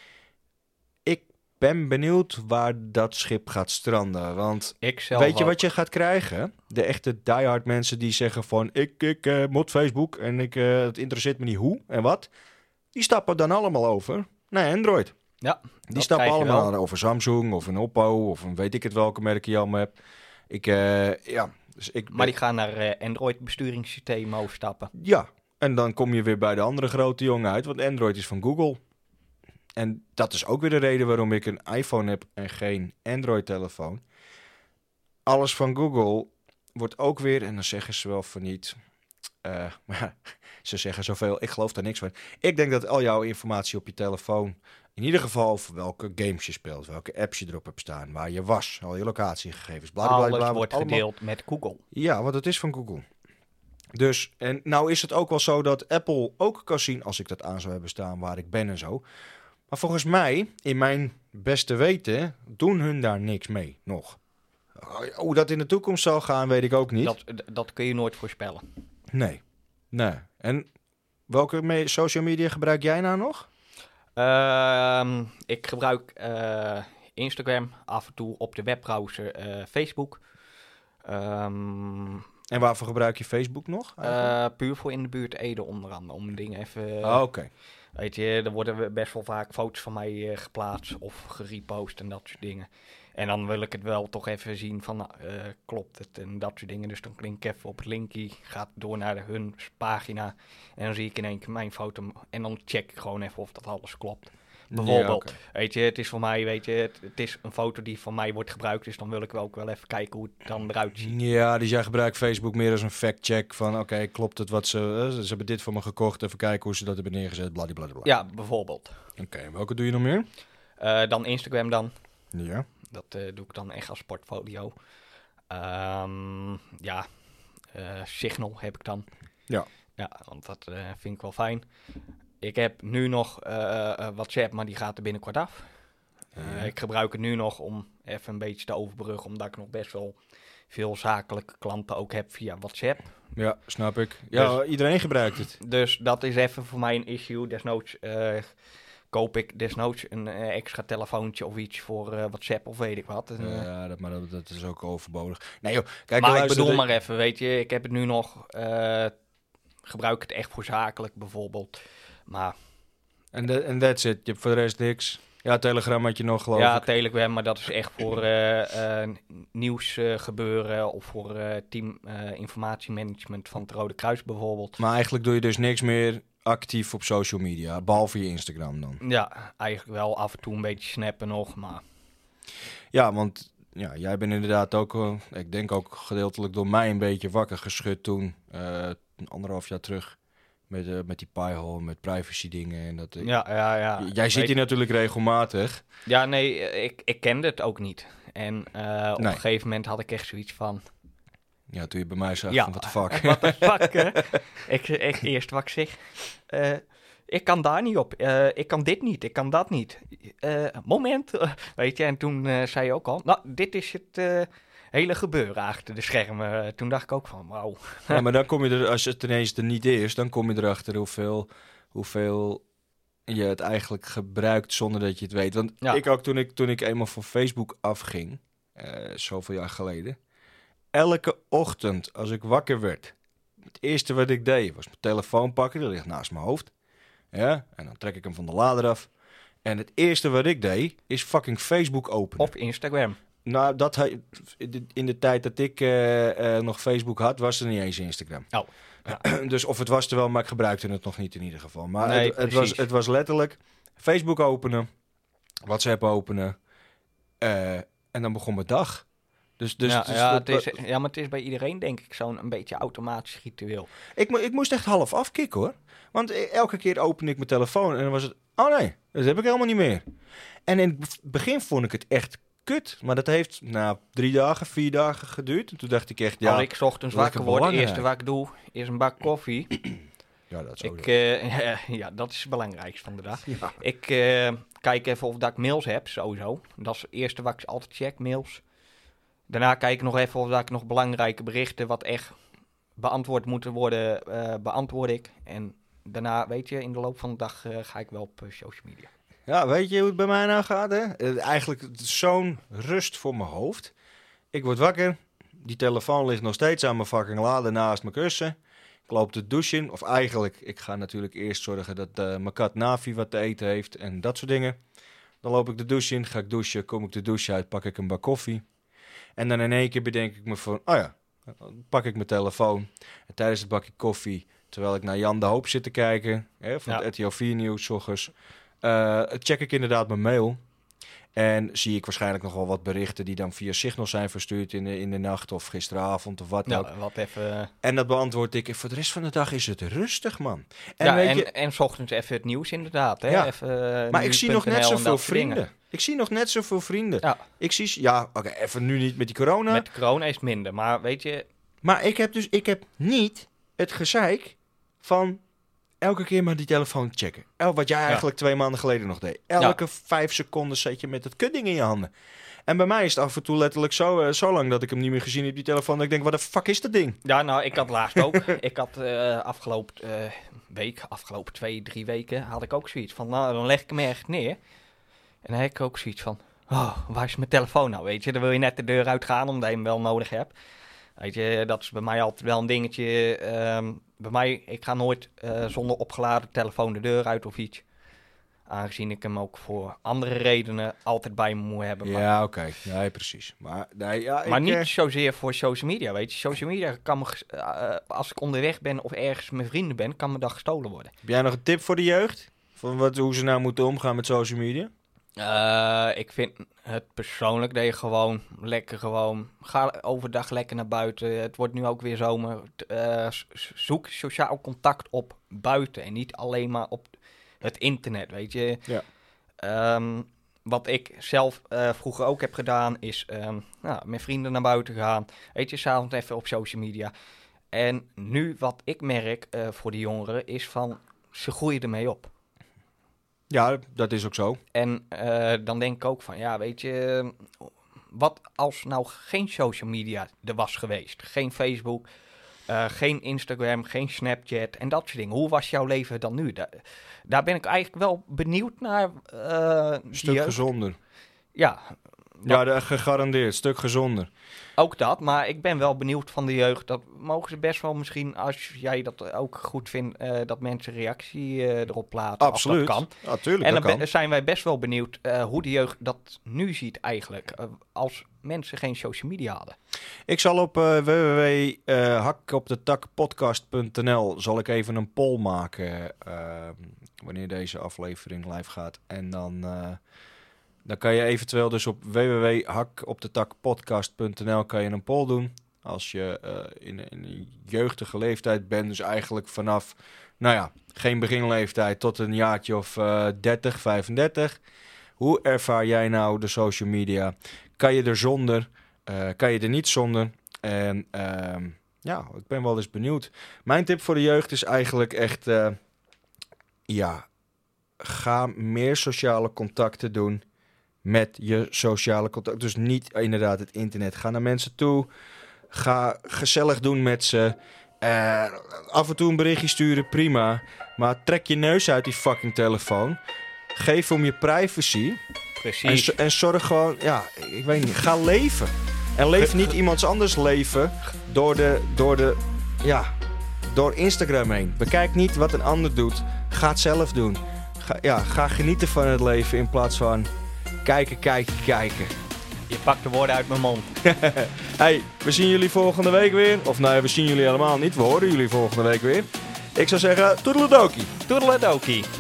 Speaker 1: Ik ben benieuwd waar dat schip gaat stranden. Want
Speaker 2: ik zelf
Speaker 1: weet je
Speaker 2: ook.
Speaker 1: wat je gaat krijgen? De echte diehard mensen die zeggen van ik, ik uh, mod Facebook en ik, uh, het interesseert me niet hoe en wat. Die stappen dan allemaal over naar Android.
Speaker 2: Ja,
Speaker 1: die stappen allemaal over Samsung of een Oppo of een weet ik het welke merk je allemaal hebt. Ik, uh, ja, dus ik,
Speaker 2: maar die gaan naar uh, Android besturingssysteem overstappen.
Speaker 1: Ja, en dan kom je weer bij de andere grote jongen uit, want Android is van Google. En dat is ook weer de reden waarom ik een iPhone heb en geen Android-telefoon. Alles van Google wordt ook weer, en dan zeggen ze wel van niet... Uh, maar ze zeggen zoveel, ik geloof daar niks van. Ik denk dat al jouw informatie op je telefoon, in ieder geval over welke games je speelt, welke apps je erop hebt staan, waar je was, al je locatiegegevens, bla bla bla.
Speaker 2: Alles
Speaker 1: bla,
Speaker 2: wordt
Speaker 1: allemaal...
Speaker 2: gedeeld met Google.
Speaker 1: Ja, want het is van Google. Dus, en nou is het ook wel zo dat Apple ook kan zien, als ik dat aan zou hebben staan, waar ik ben en zo. Maar volgens mij, in mijn beste weten, doen hun daar niks mee nog. Hoe dat in de toekomst zal gaan, weet ik ook niet.
Speaker 2: Dat, dat kun je nooit voorspellen.
Speaker 1: Nee. Nee. En welke me- social media gebruik jij nou nog?
Speaker 2: Uh, ik gebruik uh, Instagram, af en toe op de webbrowser uh, Facebook. Um,
Speaker 1: en waarvoor gebruik je Facebook nog?
Speaker 2: Uh, puur voor in de buurt Ede onder andere, om dingen even...
Speaker 1: Uh, oh, oké. Okay.
Speaker 2: Weet je, er worden best wel vaak foto's van mij uh, geplaatst of gerepost en dat soort dingen. En dan wil ik het wel toch even zien van, nou, uh, klopt het en dat soort dingen. Dus dan klik ik even op het linkje, gaat door naar de, hun pagina en dan zie ik in één keer mijn foto. En dan check ik gewoon even of dat alles klopt. Bijvoorbeeld, ja, okay. weet je, het is voor mij, weet je, het, het is een foto die van mij wordt gebruikt. Dus dan wil ik wel ook wel even kijken hoe het dan eruit ziet.
Speaker 1: Ja, dus jij gebruikt Facebook meer als een fact-check van, oké, okay, klopt het wat ze, uh, ze hebben dit voor me gekocht. Even kijken hoe ze dat hebben neergezet, bladibladibla.
Speaker 2: Ja, bijvoorbeeld.
Speaker 1: Oké, okay, welke doe je nog meer?
Speaker 2: Uh, dan Instagram dan.
Speaker 1: Ja.
Speaker 2: Dat uh, doe ik dan echt als portfolio. Um, ja, uh, Signal heb ik dan.
Speaker 1: Ja.
Speaker 2: Ja, want dat uh, vind ik wel fijn. Ik heb nu nog uh, uh, WhatsApp, maar die gaat er binnenkort af. Uh, ja. Ik gebruik het nu nog om even een beetje te overbruggen, omdat ik nog best wel veel zakelijke klanten ook heb via WhatsApp.
Speaker 1: Ja, snap ik. Ja, dus, iedereen gebruikt het.
Speaker 2: Dus dat is even voor mij een issue. Desnoods uh, koop ik desnoods een uh, extra telefoontje of iets voor uh, WhatsApp of weet ik wat. En, uh,
Speaker 1: ja, dat, maar dat, dat is ook overbodig. Nee joh, kijk,
Speaker 2: maar ik bedoel de... maar even, weet je, ik heb het nu nog, uh, gebruik het echt voor zakelijk bijvoorbeeld. Maar...
Speaker 1: En that, that's it, je hebt voor de rest niks. Ja, Telegram had je nog, geloof
Speaker 2: ja,
Speaker 1: ik.
Speaker 2: Ja, Telegram, maar dat is echt voor uh, uh, nieuws uh, gebeuren of voor uh, team uh, informatiemanagement van het Rode Kruis bijvoorbeeld.
Speaker 1: Maar eigenlijk doe je dus niks meer actief op social media, behalve je Instagram dan?
Speaker 2: Ja, eigenlijk wel af en toe een beetje snappen nog, maar...
Speaker 1: Ja, want ja, jij bent inderdaad ook, uh, ik denk ook gedeeltelijk door mij een beetje wakker geschud toen, uh, anderhalf jaar terug. Met, uh, met die piehole, met privacy dingen. En dat, uh,
Speaker 2: ja, ja, ja.
Speaker 1: Jij zit hier natuurlijk regelmatig.
Speaker 2: Ja, nee, ik, ik kende het ook niet. En uh, op nee. een gegeven moment had ik echt zoiets van...
Speaker 1: Ja, toen je bij mij zag, ja, van what the fuck.
Speaker 2: What the fuck, hè? ik, ik, eerst wat ik zeg... Uh, ik kan daar niet op. Uh, ik kan dit niet, ik kan dat niet. Uh, moment, uh, weet je. En toen uh, zei je ook al... Nou, dit is het... Uh, hele gebeuren achter de schermen. Toen dacht ik ook van, wauw.
Speaker 1: Ja, maar dan kom je er, als het ineens er niet is, dan kom je erachter hoeveel, hoeveel je het eigenlijk gebruikt zonder dat je het weet. Want ja. ik ook, toen ik, toen ik eenmaal van Facebook afging, uh, zoveel jaar geleden, elke ochtend als ik wakker werd, het eerste wat ik deed was mijn telefoon pakken, dat ligt naast mijn hoofd. Ja, en dan trek ik hem van de lader af. En het eerste wat ik deed, is fucking Facebook openen.
Speaker 2: Op Instagram.
Speaker 1: Nou, dat in de tijd dat ik uh, uh, nog Facebook had, was er niet eens Instagram.
Speaker 2: Oh. Ja.
Speaker 1: Dus of het was er wel, maar ik gebruikte het nog niet in ieder geval. Maar
Speaker 2: nee,
Speaker 1: het, het, was, het was letterlijk Facebook openen, WhatsApp openen uh, en dan begon mijn dag. Dus, dus,
Speaker 2: ja,
Speaker 1: dus
Speaker 2: ja,
Speaker 1: dat,
Speaker 2: het is, ja, maar het is bij iedereen denk ik zo'n een beetje automatisch ritueel.
Speaker 1: Ik, ik moest echt half afkicken hoor. Want elke keer opende ik mijn telefoon en dan was het... Oh nee, dat heb ik helemaal niet meer. En in het begin vond ik het echt kut. Maar dat heeft nou, drie dagen, vier dagen geduurd. En toen dacht ik echt, ja...
Speaker 2: Als ik 's ochtends wakker word, het eerste wat ik doe, is een bak koffie.
Speaker 1: Ja, dat is ook
Speaker 2: ik, uh, ja, dat is het belangrijkste van de dag. Ja. Ik uh, kijk even of dat ik mails heb, sowieso. Dat is het eerste wat ik altijd check, mails. Daarna kijk ik nog even of dat ik nog belangrijke berichten, wat echt beantwoord moeten worden, uh, beantwoord ik. En daarna, weet je, in de loop van de dag uh, ga ik wel op uh, social media.
Speaker 1: Ja, weet je hoe het bij mij nou gaat, hè? Uh, eigenlijk zo'n rust voor mijn hoofd. Ik word wakker, die telefoon ligt nog steeds aan mijn fucking lader naast mijn kussen. Ik loop de douche in, of eigenlijk, ik ga natuurlijk eerst zorgen dat uh, mijn kat Navi wat te eten heeft en dat soort dingen. Dan loop ik de douche in, ga ik douchen, kom ik de douche uit, pak ik een bak koffie. En dan in één keer bedenk ik me van, oh ja, dan pak ik mijn telefoon. En tijdens het bakje koffie, terwijl ik naar Jan de Hoop zit te kijken, hè, van ja. het R T L vier nieuws, 's ochtends, uh, check ik inderdaad mijn mail. En zie ik waarschijnlijk nog wel wat berichten die dan via Signal zijn verstuurd in de, in de nacht of gisteravond of wat
Speaker 2: ja,
Speaker 1: ook.
Speaker 2: Wat even...
Speaker 1: En dat beantwoord ik. En voor de rest van de dag is het rustig, man. En
Speaker 2: ja,
Speaker 1: weet
Speaker 2: en,
Speaker 1: je...
Speaker 2: en 's ochtends even het nieuws inderdaad. Hè?
Speaker 1: Ja.
Speaker 2: Even, uh,
Speaker 1: maar ik zie nog net zoveel vrienden.
Speaker 2: Dingen.
Speaker 1: Ik zie nog net zoveel vrienden.
Speaker 2: Ja,
Speaker 1: ik zie, ja oké, okay, even nu niet met die corona.
Speaker 2: Met de corona is het minder, maar weet je...
Speaker 1: Maar ik heb dus, ik heb niet het gezeik van elke keer maar die telefoon checken. El, wat jij eigenlijk ja. twee maanden geleden nog deed. Elke ja. vijf seconden zet je met het kutding in je handen. En bij mij is het af en toe letterlijk zo, uh, zo lang dat ik hem niet meer gezien heb, die telefoon. Dat ik denk, wat de fuck is dat ding?
Speaker 2: Ja, nou, ik had laatst ook. ik had uh, afgelopen uh, week, afgelopen twee, drie weken, had ik ook zoiets van, nou, dan leg ik hem ergens neer. En dan heb ik ook zoiets van, oh, waar is mijn telefoon nou, weet je? Dan wil je net de deur uitgaan, omdat je hem wel nodig hebt. Weet je, dat is bij mij altijd wel een dingetje. Um, bij mij, ik ga nooit uh, zonder opgeladen telefoon de deur uit of iets. Aangezien ik hem ook voor andere redenen altijd bij me moet hebben. Maar,
Speaker 1: ja, oké. Okay. Nee, precies. Maar, nee, ja,
Speaker 2: maar
Speaker 1: ik,
Speaker 2: niet
Speaker 1: uh...
Speaker 2: zozeer voor social media, weet je. Social media kan me, uh, als ik onderweg ben of ergens met vrienden ben, kan me dat gestolen worden.
Speaker 1: Heb jij nog een tip voor de jeugd? Van wat, hoe ze nou moeten omgaan met social media?
Speaker 2: Uh, ik vind het persoonlijk dat je gewoon lekker gewoon... Ga overdag lekker naar buiten. Het wordt nu ook weer zomer. Uh, zoek sociaal contact op buiten en niet alleen maar op het internet, weet je.
Speaker 1: Ja.
Speaker 2: Um, wat ik zelf uh, vroeger ook heb gedaan, is um, nou, met vrienden naar buiten gaan. Weet je, s'avonds even op social media. En nu wat ik merk uh, voor de jongeren is van, ze groeien ermee op.
Speaker 1: Ja, dat is ook zo.
Speaker 2: En uh, dan denk ik ook van, ja, weet je, wat als nou geen social media er was geweest? Geen Facebook, uh, geen Instagram, geen Snapchat en dat soort dingen. Hoe was jouw leven dan nu? Da- daar ben ik eigenlijk wel benieuwd naar. Uh,
Speaker 1: Een stuk gezonder.
Speaker 2: Ja.
Speaker 1: Ja, de, gegarandeerd. Een stuk gezonder.
Speaker 2: Ook dat, maar ik ben wel benieuwd van de jeugd. Dat mogen ze best wel misschien, als jij dat ook goed vindt, uh, dat mensen reactie uh, erop plaatsen.
Speaker 1: Absoluut.
Speaker 2: Als dat kan.
Speaker 1: Ja, tuurlijk,
Speaker 2: en dan
Speaker 1: dat
Speaker 2: be-
Speaker 1: kan.
Speaker 2: zijn wij best wel benieuwd uh, hoe de jeugd dat nu ziet eigenlijk. Uh, als mensen geen social media hadden.
Speaker 1: Ik zal op uh, w w w punt hakopdetakpodcast punt n l zal ik even een poll maken uh, wanneer deze aflevering live gaat. En dan... Uh, Dan kan je eventueel dus op w w w punt hakopdetakpodcast punt n l kan je een poll doen. Als je uh, in, in een jeugdige leeftijd bent, dus eigenlijk vanaf, nou ja, geen beginleeftijd tot een jaartje of uh, dertig, vijfendertig. Hoe ervaar jij nou de social media? Kan je er zonder? Uh, kan je er niet zonder? En uh, ja, ik ben wel eens benieuwd. Mijn tip voor de jeugd is eigenlijk echt, uh, ja, ga meer sociale contacten doen met je sociale contact. Dus niet inderdaad het internet. Ga naar mensen toe. Ga gezellig doen met ze. Uh, af en toe een berichtje sturen, prima. Maar trek je neus uit die fucking telefoon. Geef om je privacy.
Speaker 2: Precies.
Speaker 1: En, en zorg gewoon, ja, ik weet niet, ga leven. En leef niet iemands anders leven door de, door de, ja, door Instagram heen. Bekijk niet wat een ander doet. Ga het zelf doen. Ga, ja, ga genieten van het leven in plaats van kijken, kijken, kijken.
Speaker 2: Je pakt de woorden uit mijn mond.
Speaker 1: Hey, we zien jullie volgende week weer. Of nou ja, we zien jullie helemaal niet. We horen jullie volgende week weer. Ik zou zeggen, toedeledokie.
Speaker 2: Toedeledokie.